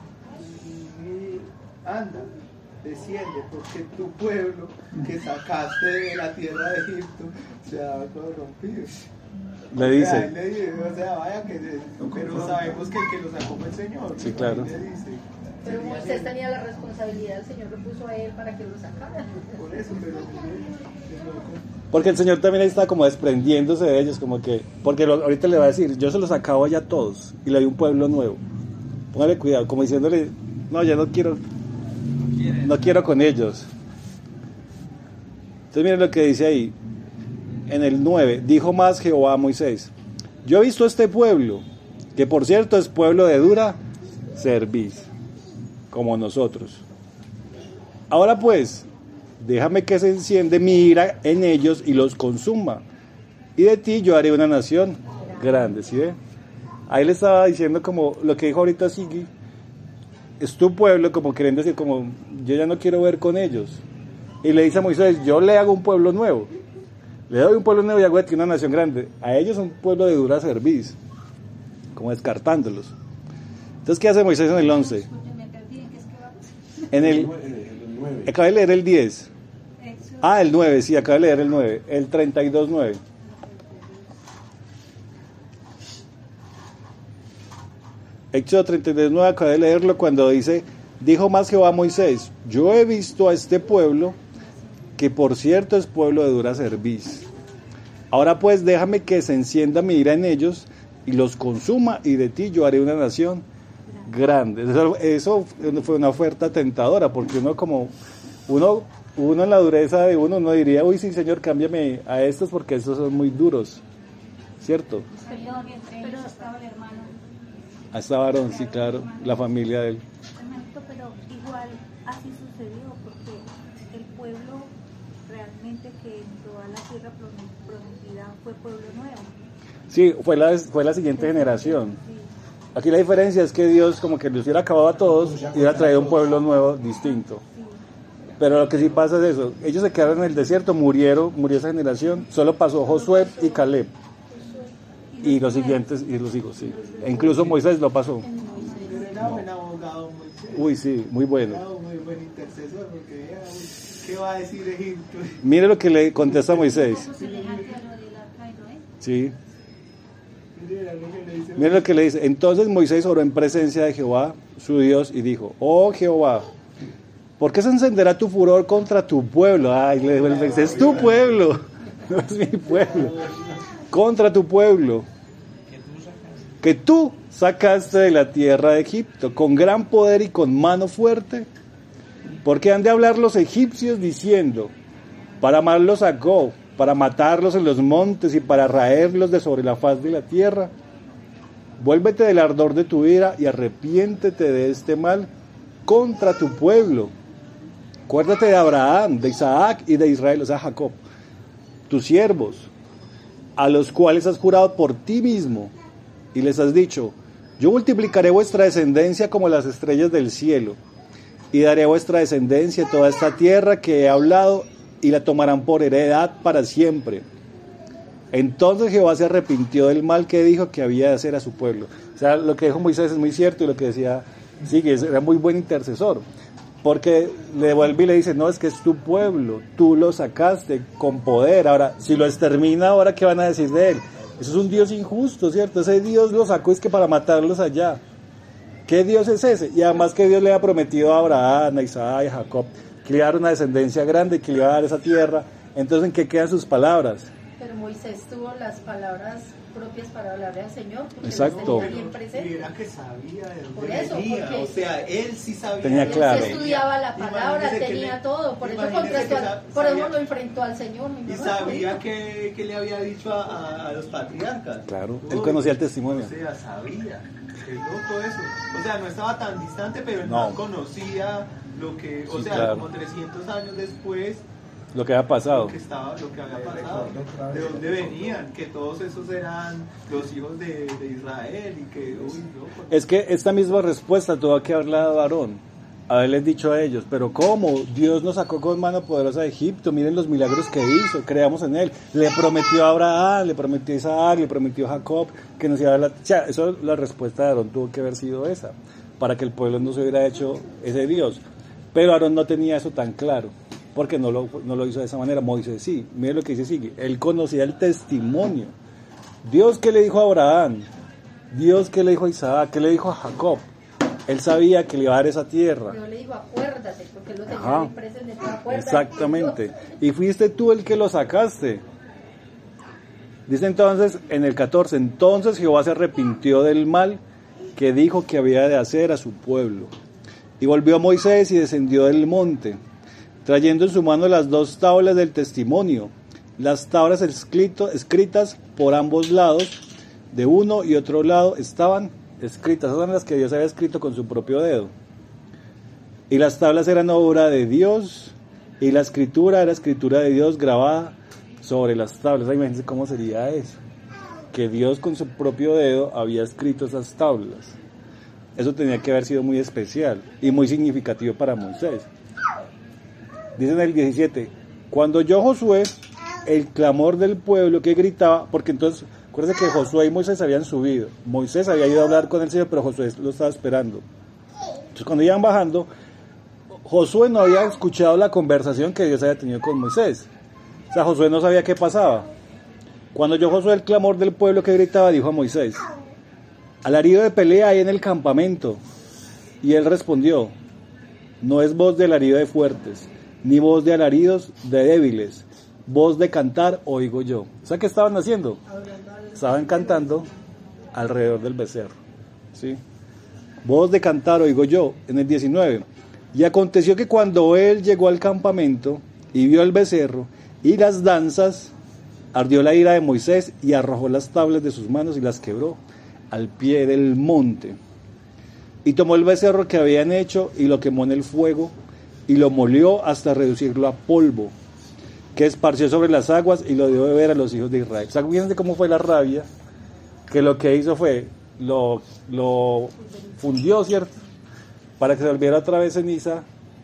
anda, desciende, porque tu pueblo que sacaste de la tierra de Egipto se ha corrompido. Le dice. O sea, vaya que... Pero sabemos que el que lo sacó fue el Señor. Sí, claro. Le dice, Pero Moisés tenía la responsabilidad, el Señor lo puso a él para que lo sacara. por eso, pero es loco. Porque el Señor también ahí está como desprendiéndose de ellos, como que, porque ahorita le va a decir, yo se los acabo ya a todos y le doy un pueblo nuevo. Póngale cuidado, como diciéndole, no, ya no quiero con ellos. Entonces miren lo que dice ahí, en el 9, dijo más Jehová a Moisés, yo he visto este pueblo, que por cierto es pueblo de dura cerviz, como nosotros. Ahora pues, déjame que se enciende mi ira en ellos y los consuma. Y de ti yo haré una nación grande, ¿sí ve? Ahí le estaba diciendo como lo que dijo ahorita Sigui, es tu pueblo, como queriendo decir como, yo ya no quiero ver con ellos. Y le dice a Moisés, yo le hago un pueblo nuevo. Le doy un pueblo nuevo y hago de ti una nación grande. A ellos un pueblo de dura cerviz, como descartándolos. Entonces, ¿qué hace Moisés en el 11? En el... Acabé de leer el 10. El 9, sí, acabé de leer el 9. El 32:9. Éxodo 39, acabé de leerlo cuando dice, dijo más Jehová a Moisés, yo he visto a este pueblo, que por cierto es pueblo de dura cerviz. Ahora pues déjame que se encienda mi ira en ellos y los consuma, y de ti yo haré una nación grande. Eso fue una oferta tentadora, porque uno en la dureza de uno diría, uy sí Señor, cámbiame a estos porque estos son muy duros, ¿cierto? Perdón, entre ellos estaba el hermano. A esta varón, sí, claro, la familia de él. Hermanito, pero igual así sucedió, porque el pueblo realmente que entró a la tierra prometida fue pueblo nuevo. Sí, fue la siguiente generación. Sí. Aquí la diferencia es que Dios como que los hubiera acabado a todos y hubiera traído un pueblo nuevo, distinto. Pero lo que sí pasa es eso, ellos se quedaron en el desierto, murió esa generación, solo pasó Josué y Caleb. Y los siguientes, y los hijos, sí. E incluso Moisés lo pasó. Pero era buen abogado, Moisés. Uy, sí, muy bueno. Era un muy buen intercesor, porque era, uy, ¿qué va a decir Egipto? Mire lo que le contesta Moisés. Semejante a lo del arca de Noé. Sí. Mira lo que le dice. Mire lo que le dice. Entonces Moisés oró en presencia de Jehová, su Dios, y dijo, oh Jehová, ¿por qué se encenderá tu furor contra tu pueblo? Ay, le dijo el Moisés, es tu pueblo, no es mi pueblo. Contra tu pueblo, que tú sacaste de la tierra de Egipto, con gran poder y con mano fuerte. Porque han de hablar los egipcios diciendo, para amarlos a Go, para matarlos en los montes y para raerlos de sobre la faz de la tierra. Vuélvete del ardor de tu ira y arrepiéntete de este mal contra tu pueblo. Acuérdate de Abraham, de Isaac y de Israel, o sea, Jacob, tus siervos, a los cuales has jurado por ti mismo, y les has dicho, yo multiplicaré vuestra descendencia como las estrellas del cielo, y daré a vuestra descendencia toda esta tierra que he hablado, y la tomarán por heredad para siempre. Entonces Jehová se arrepintió del mal que dijo que había de hacer a su pueblo. O sea, lo que dijo Moisés es muy cierto, y lo que decía, sí, que era muy buen intercesor, porque le devuelve y le dice, no, es que es tu pueblo, tú lo sacaste con poder, ahora, si lo extermina, ahora, ¿qué van a decir de él? Eso es un Dios injusto, ¿cierto? Ese Dios lo sacó, es que para matarlos allá. ¿Qué Dios es ese? Y además que Dios le ha prometido a Abraham, a Isaac y a Jacob, que le iba a dar una descendencia grande, que le iba a dar esa tierra. Entonces, ¿en qué quedan sus palabras? Pero Moisés tuvo las palabras propias para hablarle al Señor, porque Exacto. los tenía bien Y presente. era que sabía de dónde Por eso, venía, porque o sea, él sí sabía. tenía Él claro. sí estudiaba la palabra, Imagínese que tenía le- todo, por eso imagínese que por eso sabía- lo enfrentó al Señor. mi Y hermano. sabía que le había dicho a los patriarcas. Claro, él conocía el testimonio. O sea, sabía. Qué loco eso. O sea, no estaba tan distante, pero él No. no conocía lo que, o Sí, sea, claro. como 300 años después, Lo que había pasado. lo que había pasado, de dónde venían, que todos esos eran los hijos de Israel y que, uy, no. Es que esta misma respuesta tuvo que haberle dado a Aarón, haberles dicho a ellos, pero ¿cómo? Dios nos sacó con mano poderosa de Egipto, miren los milagros que hizo, creamos en él, le prometió a Abraham, le prometió a Isaac, le prometió a Jacob, que nos iba a dar o sea, eso, la respuesta de Aarón tuvo que haber sido esa, para que el pueblo no se hubiera hecho ese Dios, pero Aarón no tenía eso tan claro, porque no lo hizo de esa manera. Moisés sí, mire lo que dice, sigue, él conocía el testimonio. Dios que le dijo a Abraham, Dios que le dijo a Isaac, que le dijo a Jacob, él sabía que le iba a dar esa tierra. Yo le digo, acuérdate, porque él lo tenía Ajá. bien presente. Acuérdate, Exactamente. Dios. Y fuiste tú el que lo sacaste. Dice entonces en el 14, entonces Jehová se arrepintió del mal que dijo que había de hacer a su pueblo. Y volvió Moisés y descendió del monte, trayendo en su mano las 2 tablas del testimonio, las tablas escritas por ambos lados, de uno y otro lado estaban escritas, esas son las que Dios había escrito con su propio dedo. Y las tablas eran obra de Dios, y la escritura era escritura de Dios grabada sobre las tablas. Imagínense cómo sería eso, que Dios con su propio dedo había escrito esas tablas. Eso tenía que haber sido muy especial y muy significativo para Moisés. Dice en el 17, cuando oyó Josué el clamor del pueblo que gritaba, porque entonces, acuérdense que Josué y Moisés habían subido. Moisés había ido a hablar con el Señor, pero Josué lo estaba esperando. Entonces cuando iban bajando, Josué no había escuchado la conversación que Dios había tenido con Moisés. O sea, Josué no sabía qué pasaba. Cuando oyó Josué el clamor del pueblo que gritaba, dijo a Moisés, alarido de pelea hay en el campamento. Y él respondió, no es voz de alarido de fuertes, ni voz de alaridos de débiles, voz de cantar oigo yo. O sea, ¿qué estaban haciendo? Estaban cantando alrededor del becerro, ¿sí? Voz de cantar oigo yo, en el 19. Y aconteció que cuando él llegó al campamento y vio el becerro y las danzas, ardió la ira de Moisés y arrojó las tablas de sus manos y las quebró al pie del monte. Y tomó el becerro que habían hecho y lo quemó en el fuego y lo molió hasta reducirlo a polvo, que esparció sobre las aguas y lo dio de beber a los hijos de Israel. O sea, fíjense cómo fue la rabia, que lo que hizo fue, lo fundió, ¿cierto? Para que se volviera otra vez ceniza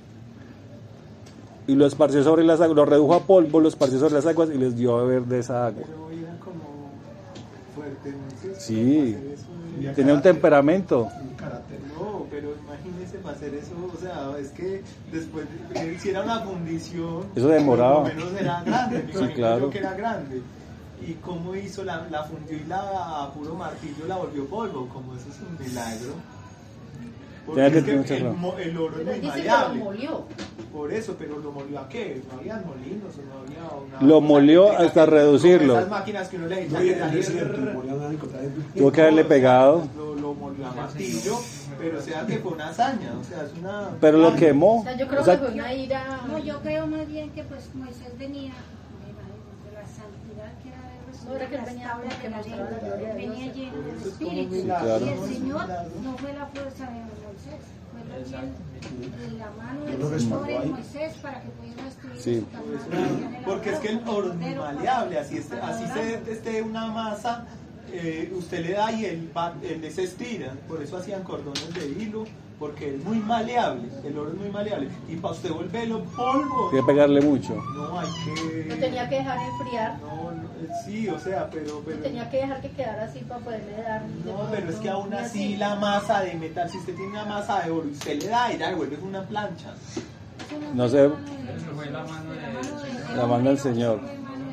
y lo esparció sobre las aguas, lo redujo a polvo, lo esparció sobre las aguas y les dio a beber de esa agua. Pero era como fuerte, ¿no? Sí, tenía un temperamento. Un carácter. No, pero imagínese para hacer eso, o sea, es que después, si era una fundición, Eso demoraba. por lo menos era grande, me Sí, imagino claro. yo que era grande. ¿Y cómo hizo? La fundió y a puro martillo la volvió polvo, como eso es un milagro. Porque Tenía que es tener que mucha razón. el oro es Pero muy dice que lo maleable. molió. Por eso, pero lo molió a qué? No había molinos, o no había una... Lo molió una- hasta reducirlo. Esas máquinas que uno le No, y en el desierto, morían a encontrar el- Tuvo que haberle pegado, Lo molió a martillo, pero o sea que fue una hazaña, o sea, es una... pero lo quemó. O sea, yo creo O sea, que fue una ira. No, yo creo más bien que pues Moisés venía de la santidad que era de No, era que él las venía tablas que de la mostraba ley, la gloria de Dios. venía lleno del Eso es como un Espíritu. milagro, claro. Y ¿no? el Es un Señor milagro. no fue la fuerza de Moisés, fue también la mano Yo del lo Señor respaldo en ahí. Moisés para que pudiera destruir Sí. su tabernáculo. Porque es que el oro es muy maleable, así se esté una masa, usted le da y él se estira, por eso hacían cordones de hilo, porque es muy maleable, el oro es muy maleable, y para usted volverlo polvo, Hay que pegarle mucho. no hay que... Lo tenía que dejar enfriar. Sí, o sea, pero Y tenía que dejar que quedara así para poderle dar. no, pero es que aún así la masa de metal, si usted tiene una masa de oro y usted le da y ya vuelve una plancha. No sé, Eso fue la mano de... la mano del Señor.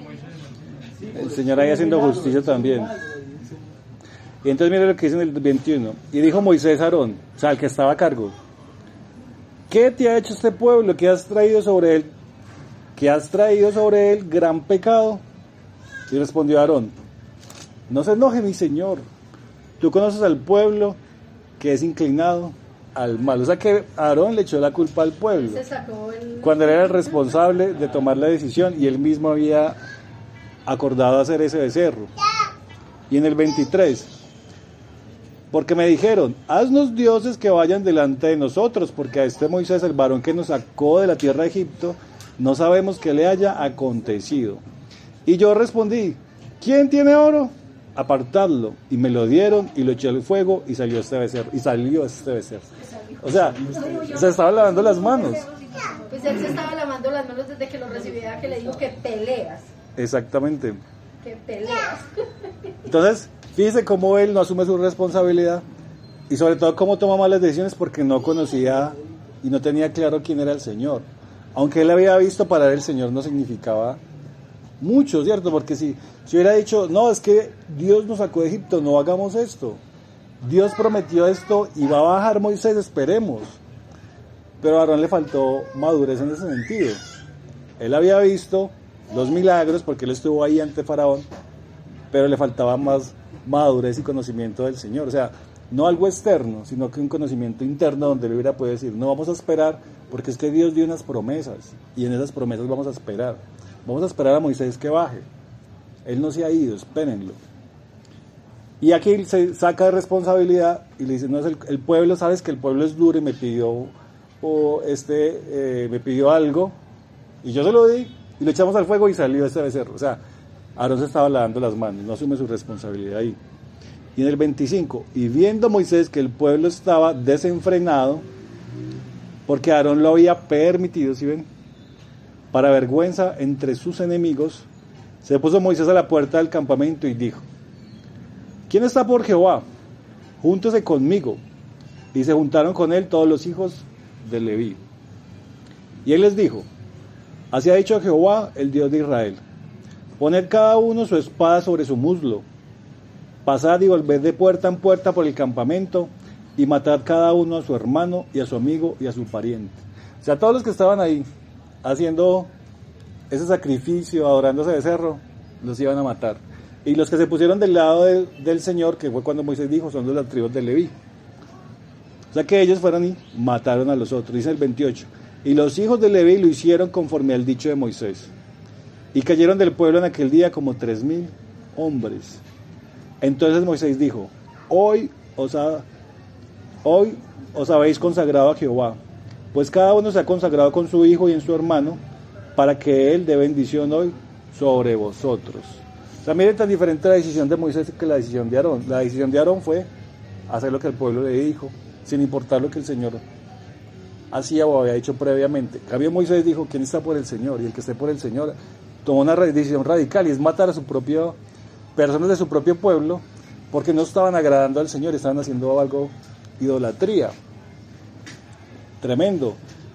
Sí, El por Señor eso ahí es haciendo un milagro, justicia es un también. milagro, Y entonces mire lo que dice en el 21. Y dijo Moisés a Aarón, o sea, el que estaba a cargo, ¿qué te ha hecho este pueblo? ¿Qué has traído sobre él? ¿Qué has traído sobre él gran pecado? Y respondió Aarón, no se enoje mi señor, tú conoces al pueblo que es inclinado al mal. O sea que Aarón le echó la culpa al pueblo, Se sacó el. cuando él era el responsable de tomar la decisión y él mismo había acordado hacer ese becerro. Y en el 23, porque me dijeron, haznos dioses que vayan delante de nosotros, porque a este Moisés, el varón que nos sacó de la tierra de Egipto, no sabemos qué le haya acontecido. Y yo respondí, ¿quién tiene oro? Apartadlo. Y me lo dieron y lo eché al fuego y salió este becerro. O sea, se estaba lavando las manos. Pues él se estaba lavando las manos desde que lo recibía, que le dijo que peleas. Exactamente. Que peleas. Entonces, fíjese cómo él no asume su responsabilidad y sobre todo cómo toma malas decisiones porque no conocía y no tenía claro quién era el Señor. Aunque él había visto parar el Señor no significaba mucho, ¿cierto? Porque si hubiera dicho, no, es que Dios nos sacó de Egipto, no hagamos esto. Dios prometió esto y va a bajar Moisés, esperemos. Pero a Aarón le faltó madurez en ese sentido. Él había visto los milagros porque él estuvo ahí ante Faraón, pero le faltaba más madurez y conocimiento del Señor. O sea, no algo externo, sino que un conocimiento interno donde él hubiera podido decir, no vamos a esperar, porque es que Dios dio unas promesas, y en esas promesas vamos a esperar. Vamos a esperar a Moisés que baje. Él no se ha ido, espérenlo. Y aquí se saca de responsabilidad y le dice, no, es el pueblo, sabes que el pueblo es duro y me pidió, me pidió algo, y yo se lo di, y lo echamos al fuego y salió este becerro. O sea, Aarón se estaba lavando las manos, no asume su responsabilidad ahí. Y en el 25, y viendo Moisés que el pueblo estaba desenfrenado, porque Aarón lo había permitido, ¿sí ven? Para vergüenza entre sus enemigos, se puso Moisés a la puerta del campamento y dijo, ¿quién está por Jehová? Júntese conmigo. Y se juntaron con él todos los hijos de Leví. Y él les dijo, así ha dicho Jehová, el Dios de Israel, poned cada uno su espada sobre su muslo, pasad y volved de puerta en puerta por el campamento, y matad cada uno a su hermano, y a su amigo, y a su pariente. O sea, todos los que estaban ahí, haciendo ese sacrificio, adorando ese becerro, los iban a matar. Y los que se pusieron del lado del Señor, que fue cuando Moisés dijo, son de las tribus de Leví. O sea que ellos fueron y mataron a los otros, dice el 28. Y los hijos de Leví lo hicieron conforme al dicho de Moisés. Y cayeron del pueblo en aquel día como 3,000 hombres. Entonces Moisés dijo, hoy os habéis consagrado a Jehová, pues cada uno se ha consagrado con su hijo y en su hermano, para que él dé bendición hoy sobre vosotros. O sea, miren tan diferente la decisión de Moisés que la decisión de Aarón. La decisión de Aarón fue hacer lo que el pueblo le dijo, sin importar lo que el Señor hacía o había hecho previamente. En cambio Moisés dijo, ¿quién está por el Señor? Y el que esté por el Señor tomó una decisión radical, y es matar a personas de su propio pueblo, porque no estaban agradando al Señor, estaban haciendo algo, idolatría. Tremendo.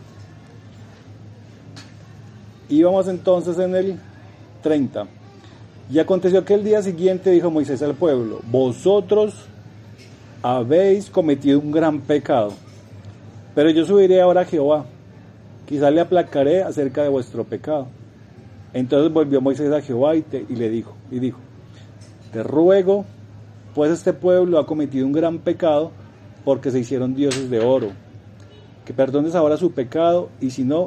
Y vamos entonces en el 30. Y aconteció que el día siguiente dijo Moisés al pueblo, vosotros habéis cometido un gran pecado, pero yo subiré ahora a Jehová, quizá le aplacaré acerca de vuestro pecado. Entonces volvió Moisés a Jehová y le dijo, te ruego, pues este pueblo ha cometido un gran pecado, porque se hicieron dioses de oro, que perdones ahora su pecado, y si no,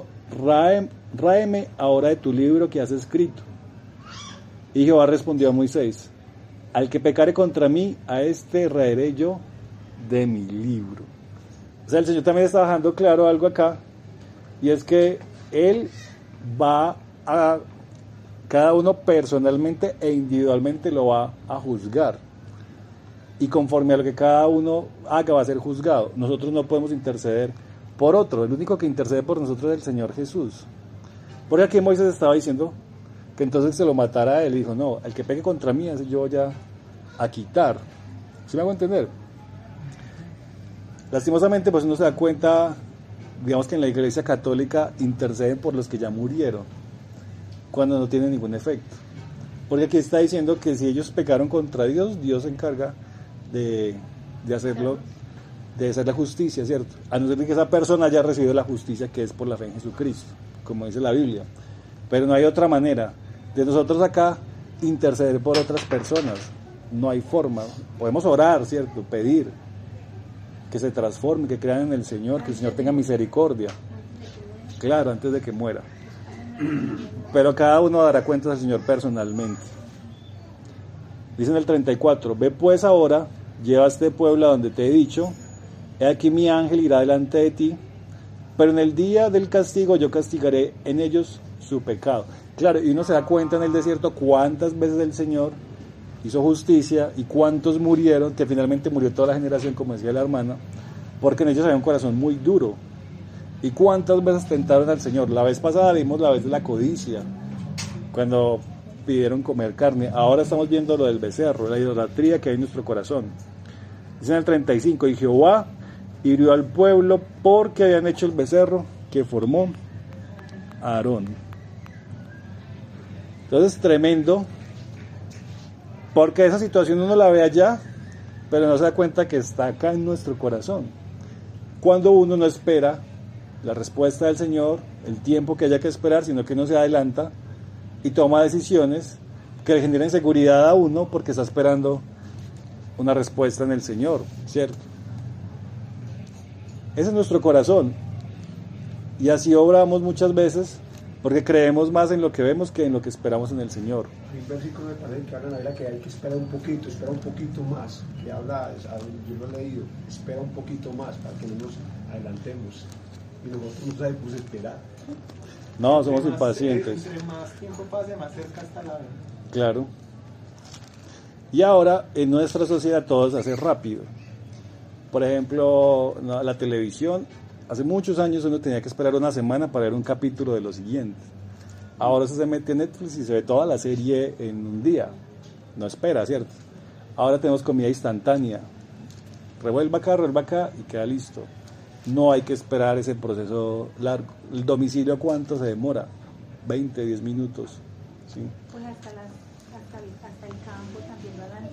ráeme ahora de tu libro que has escrito. Y Jehová respondió a Moisés, al que pecare contra mí, a este raeré yo de mi libro. O sea, el Señor también está dejando claro algo acá, y es que Él va a, cada uno personalmente e individualmente lo va a juzgar, y conforme a lo que cada uno haga va a ser juzgado. Nosotros no podemos interceder por otro, el único que intercede por nosotros es el Señor Jesús. Porque aquí Moisés estaba diciendo que entonces se lo matara a él, y dijo, no, el que pegue contra mí, ese yo voy a quitar. ¿Sí me hago entender? Lastimosamente, pues uno se da cuenta, digamos que en la Iglesia Católica interceden por los que ya murieron, cuando no tiene ningún efecto. Porque aquí está diciendo que si ellos pecaron contra Dios, Dios se encarga de hacerlo, de hacer la justicia, ¿cierto? A no ser que esa persona haya recibido la justicia que es por la fe en Jesucristo, como dice la Biblia. Pero no hay otra manera de nosotros acá interceder por otras personas. No hay forma. Podemos orar, ¿cierto? Pedir que se transforme, que crean en el Señor, que el Señor tenga misericordia. Claro, antes de que muera. Pero cada uno dará cuentas al Señor personalmente. Dice en el 34, ve pues ahora, lleva a este pueblo a donde te he dicho, he aquí mi ángel irá delante de ti, pero en el día del castigo yo castigaré en ellos su pecado. Claro, y uno se da cuenta en el desierto cuántas veces el Señor hizo justicia y cuántos murieron, que finalmente murió toda la generación, como decía la hermana, porque en ellos había un corazón muy duro. Y cuántas veces tentaron al Señor. La vez pasada vimos la vez de la codicia, cuando pidieron comer carne. Ahora estamos viendo lo del becerro, la idolatría que hay en nuestro corazón. Dice en el 35, y Jehová hirió al pueblo porque habían hecho el becerro que formó Aarón. Entonces, tremendo, porque esa situación uno la ve allá, pero no se da cuenta que está acá en nuestro corazón. Cuando uno no espera la respuesta del Señor, el tiempo que haya que esperar, sino que uno se adelanta y toma decisiones que le generan inseguridad a uno porque está esperando una respuesta en el Señor, ¿cierto? Ese es nuestro corazón, y así obramos muchas veces porque creemos más en lo que vemos que en lo que esperamos en el Señor. Hay un versículo me parece que habla en la Biblia que hay que esperar un poquito más, que habla, yo lo he leído, espera un poquito más para que no nos adelantemos, y nosotros no sabemos esperar. No, somos impacientes. Entre más tiempo pase, más cerca está la venta. Claro. Y ahora en nuestra sociedad todo se hace rápido. Por ejemplo, la televisión, hace muchos años uno tenía que esperar una semana para ver un capítulo de lo siguiente. Ahora se mete en Netflix y se ve toda la serie en un día. No espera, ¿cierto? Ahora tenemos comida instantánea. Revuelva acá y queda listo. No hay que esperar ese proceso largo. ¿El domicilio cuánto se demora? 20, 10 minutos. ¿Sí? Pues hasta el campo también lo harán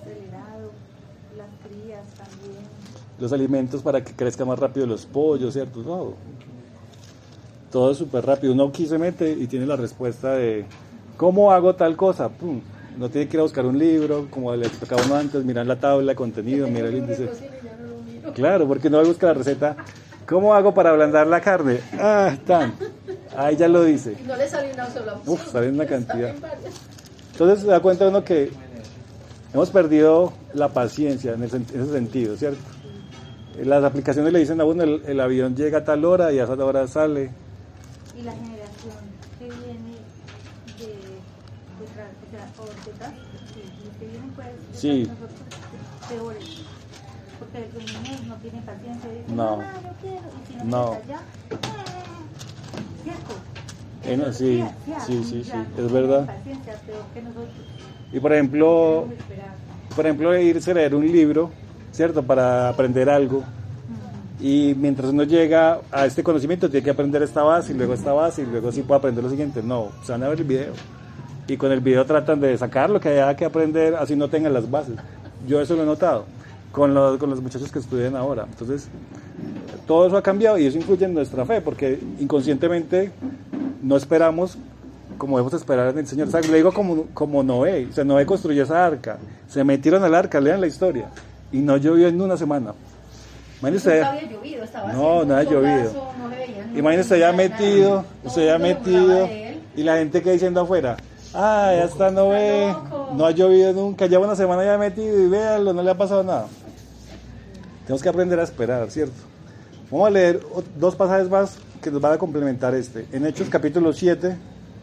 acelerado, las crías también. Los alimentos para que crezcan más rápido los pollos, ¿cierto? Todo es súper rápido. Uno aquí se mete y tiene la respuesta de ¿cómo hago tal cosa? Pum. No tiene que ir a buscar un libro, como le explicaba uno antes, mirar la tabla de contenido, mirar el índice. Claro, porque no busca la receta. ¿Cómo hago para ablandar la carne? Ahí ya lo dice. No le sale una sola opción. Sale una cantidad. Entonces se da cuenta uno que hemos perdido la paciencia en ese sentido, ¿cierto? Las aplicaciones le dicen a uno, el avión llega a tal hora y a esa hora sale. Y la generación que viene detrás, los que vienen pues detrás Sí. de nosotros, peores. Porque los niños no tienen paciencia. Dicen, No. mamá, yo quiero. Y si no, No. me allá, ¿cierto? Sí, Ya, es verdad. Paciencia, peor que nosotros. Y por ejemplo, Esperar. irse a leer un libro, ¿cierto? Para aprender algo. Y mientras uno llega a este conocimiento, tiene que aprender esta base, y luego esta base, y luego sí puede aprender lo siguiente. No, se van a ver el video. Y con el video tratan de sacar lo que haya que aprender, así no tengan las bases. Yo eso lo he notado con los muchachos que estudian ahora. Entonces, todo eso ha cambiado y eso influye en nuestra fe, porque inconscientemente no esperamos como debemos esperar en el Señor. O sea, le digo como Noé. O sea, Noé construyó esa arca. Se metieron al arca, lean la historia. Y no llovió en una semana. Imagínese, No había llovido, estaba no haciendo ha un llovido. solazo, no se veía nada, Imagínese ya metido, nada. usted ya Todo el mundo metido, burlaba de él. y la gente que diciendo afuera, ya está Noé, loco. no ha llovido nunca, lleva una semana ya metido y véanlo, no le ha pasado nada. Tenemos que aprender a esperar, ¿cierto? Vamos a leer dos pasajes más que nos van a complementar este. En Hechos capítulo 7.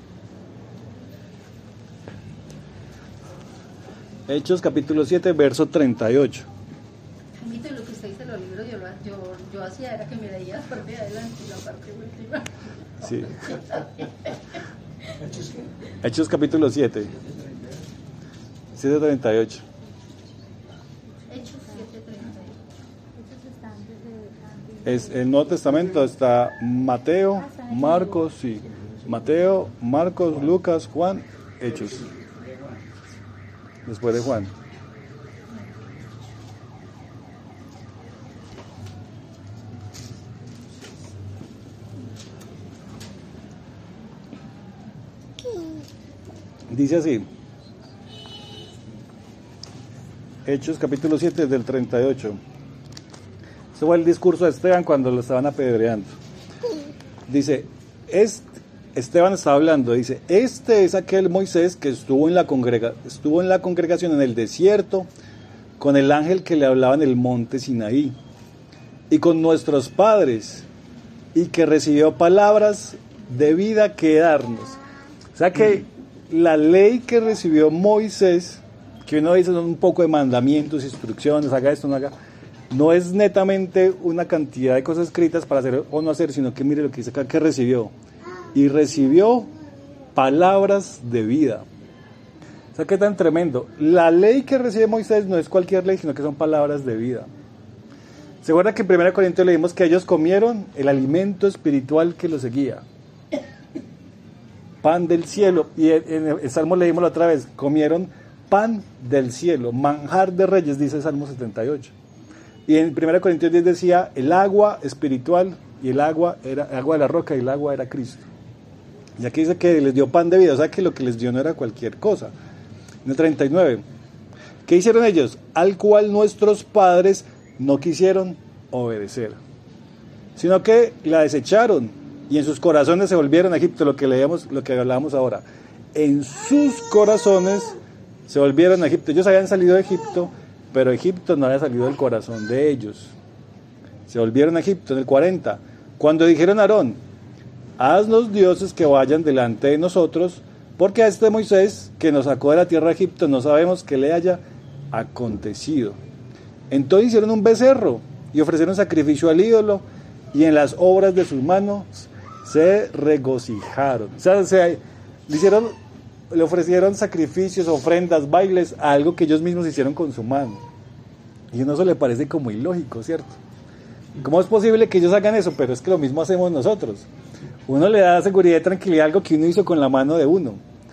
Hechos capítulo 7, verso 38. Mito, lo que usted dice en los libros, yo hacía era que me leía la parte de adelante y la parte última. Sí. Hechos capítulo 7. 7:38. Hechos 7:30. Esos están antes Es el Nuevo Testamento, está Mateo, Marcos, sí. Mateo, Marcos, Lucas, Juan, Hechos. Después de Juan. Dice así. Hechos capítulo 7 del 38. Este fue el discurso de Esteban cuando lo estaban apedreando. Dice, Esteban estaba hablando, dice, este es aquel Moisés que estuvo en la congregación en el desierto con el ángel que le hablaba en el monte Sinaí y con nuestros padres y que recibió palabras de vida que darnos. O sea que la ley que recibió Moisés, que uno dice son un poco de mandamientos, instrucciones, haga esto, no haga, no es netamente una cantidad de cosas escritas para hacer o no hacer, sino que mire lo que dice acá, que recibió. Y recibió palabras de vida. O sea, qué tan tremendo. La ley que recibe Moisés no es cualquier ley, sino que son palabras de vida. ¿Se acuerdan que en 1 Corintios leímos que ellos comieron el alimento espiritual que los seguía? Pan del cielo. Y en el Salmo leímos la otra vez, comieron pan del cielo, manjar de reyes, dice el Salmo 78. Y en 1 Corintios 10 decía, el agua espiritual, y el agua era agua de la roca, y el agua era Cristo. Y aquí dice que les dio pan de vida, o sea que lo que les dio no era cualquier cosa. En el 39, ¿qué hicieron ellos? Al cual nuestros padres no quisieron obedecer, sino que la desecharon, y en sus corazones se volvieron a Egipto, lo que hablábamos ahora. En sus corazones se volvieron a Egipto. Ellos habían salido de Egipto, pero Egipto no había salido del corazón de ellos. Se volvieron a Egipto. En el 40, cuando dijeron a Aarón, haznos dioses que vayan delante de nosotros, porque a este Moisés que nos sacó de la tierra de Egipto no sabemos qué le haya acontecido. Entonces hicieron un becerro y ofrecieron sacrificio al ídolo, y en las obras de sus manos se regocijaron. O sea, le ofrecieron sacrificios, ofrendas, bailes, a algo que ellos mismos hicieron con su mano. Y uno eso le parece como ilógico, ¿cierto? ¿Cómo es posible que ellos hagan eso? Pero es que lo mismo hacemos nosotros. Uno le da seguridad y tranquilidad a algo que uno hizo con la mano de uno.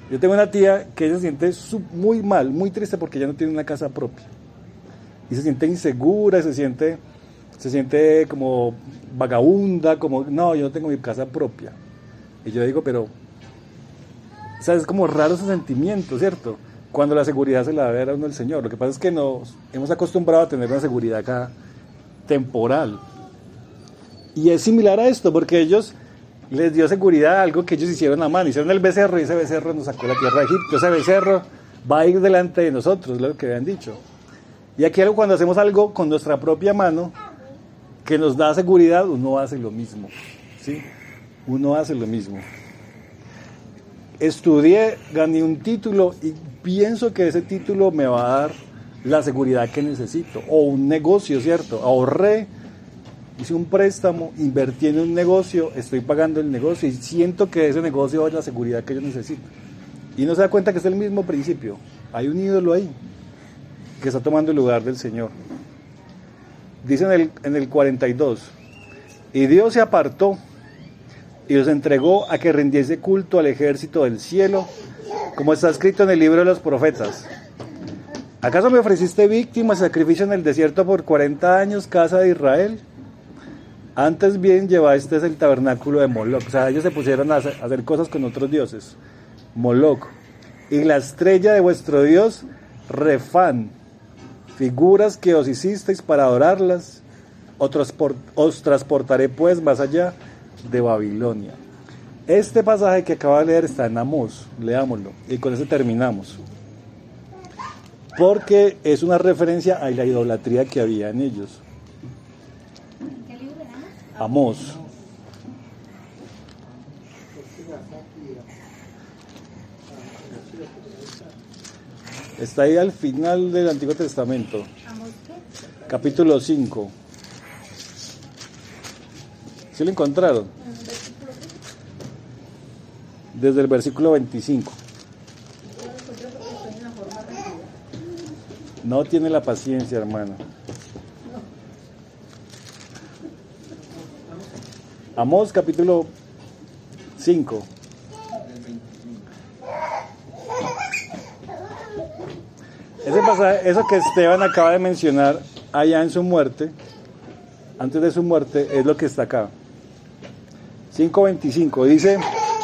Yo tengo una tía que ella se siente muy mal, muy triste porque ella no tiene una casa propia. Y se siente insegura, se siente como vagabunda, como, no, yo no tengo mi casa propia. Y yo digo, pero, o sea, es como raro ese sentimiento, ¿cierto? Cuando la seguridad se la da a ver a uno el Señor. Lo que pasa es que nos hemos acostumbrado a tener una seguridad acá temporal. Y es similar a esto, porque ellos les dio seguridad a algo que ellos hicieron a mano. Hicieron el becerro y ese becerro nos sacó de la tierra de Egipto. Ese becerro va a ir delante de nosotros, lo que habían dicho. Y aquí cuando hacemos algo con nuestra propia mano, que nos da seguridad, uno hace lo mismo, ¿sí? Uno hace lo mismo. Estudié, gané un título y pienso que ese título me va a dar la seguridad que necesito. O un negocio, ¿cierto? Ahorré, hice un préstamo, invertí en un negocio, estoy pagando el negocio y siento que ese negocio es la seguridad que yo necesito. Y no se da cuenta que es el mismo principio. Hay un ídolo ahí que está tomando el lugar del Señor. Dice en el 42, y Dios se apartó y los entregó a que rindiese culto al ejército del cielo, como está escrito en el libro de los profetas. ¿Acaso me ofreciste víctimas y sacrificio en el desierto por 40 años, casa de Israel? Antes bien llevaste el tabernáculo de Moloc. O sea, ellos se pusieron a hacer cosas con otros dioses. Moloc. Y la estrella de vuestro Dios, Refán. Figuras que os hicisteis para adorarlas. Os transportaré pues más allá de Babilonia. Este pasaje que acaba de leer está en Amós. Leámoslo. Y con eso terminamos. Porque es una referencia a la idolatría que había en ellos. ¿Qué libro era? Amós. Está ahí al final del Antiguo Testamento. ¿Amós qué? Capítulo 5. ¿Sí lo encontraron? Desde el versículo 25. No tiene la paciencia, hermano. Amós capítulo 5. Ese pasaje, eso que Esteban acaba de mencionar allá en su muerte, antes de su muerte, es lo que está acá. 5:25 dice: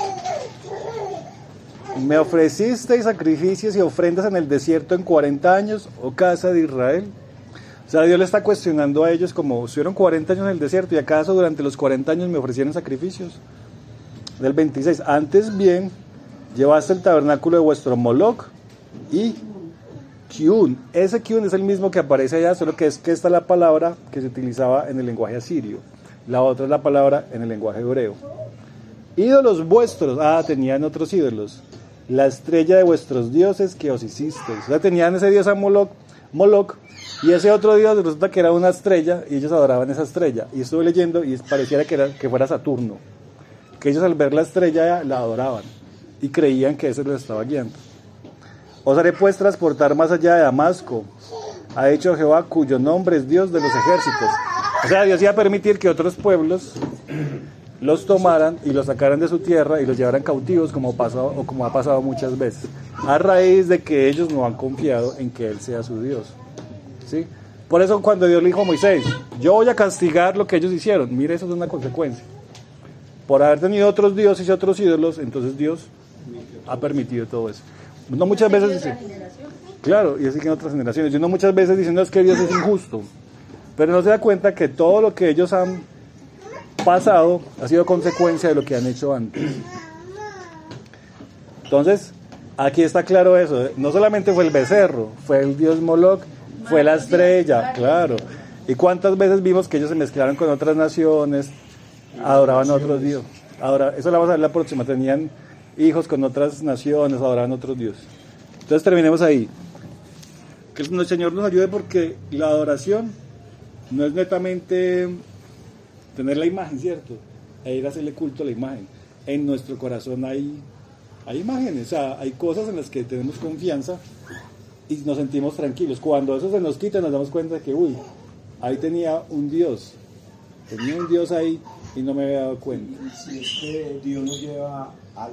¿me ofrecisteis sacrificios y ofrendas en el desierto en 40 años, oh casa de Israel? O sea, Dios le está cuestionando a ellos como, estuvieron 40 años en el desierto y acaso durante los 40 años me ofrecieron sacrificios. Del 26, antes bien, llevaste el tabernáculo de vuestro Moloc y Kiun. Ese Kiun es el mismo que aparece allá, solo que esta es la palabra que se utilizaba en el lenguaje asirio. La otra es la palabra en el lenguaje hebreo. Ídolos vuestros, tenían otros ídolos. La estrella de vuestros dioses que os hicisteis. O sea, tenían ese dios a Moloc, y ese otro dios resulta que era una estrella, y ellos adoraban esa estrella. Y estuve leyendo y pareciera que fuera Saturno. Que ellos al ver la estrella la adoraban, y creían que eso los estaba guiando. Os haré pues transportar más allá de Damasco, ha dicho Jehová, cuyo nombre es Dios de los ejércitos. O sea, Dios iba a permitir que otros pueblos los tomaran y los sacaran de su tierra y los llevaran cautivos, como ha pasado muchas veces, a raíz de que ellos no han confiado en que Él sea su Dios, ¿sí? Por eso cuando Dios le dijo a Moisés, yo voy a castigar lo que ellos hicieron, mire, eso es una consecuencia. Por haber tenido otros dioses y otros ídolos, entonces Dios ha permitido todo eso. No muchas veces dice, claro, y así que en otras generaciones, y uno muchas veces dice, no, es que Dios es injusto, pero no se da cuenta que todo lo que ellos han pasado ha sido consecuencia de lo que han hecho antes. Entonces, aquí está claro eso, no solamente fue el becerro, fue el dios Moloc, fue la estrella, claro. ¿Y cuántas veces vimos que ellos se mezclaron con otras naciones, adoraban a otros dioses? Ahora, eso lo vamos a ver la próxima, tenían hijos con otras naciones, adoraban a otros dioses. Entonces terminemos ahí. Que el Señor nos ayude, porque la adoración no es netamente tener la imagen, ¿cierto? E ir a hacerle culto a la imagen. En nuestro corazón hay imágenes, o sea, hay cosas en las que tenemos confianza y nos sentimos tranquilos. Cuando eso se nos quita, nos damos cuenta de que, ahí tenía un Dios ahí y no me había dado cuenta. Si es que Dios nos lleva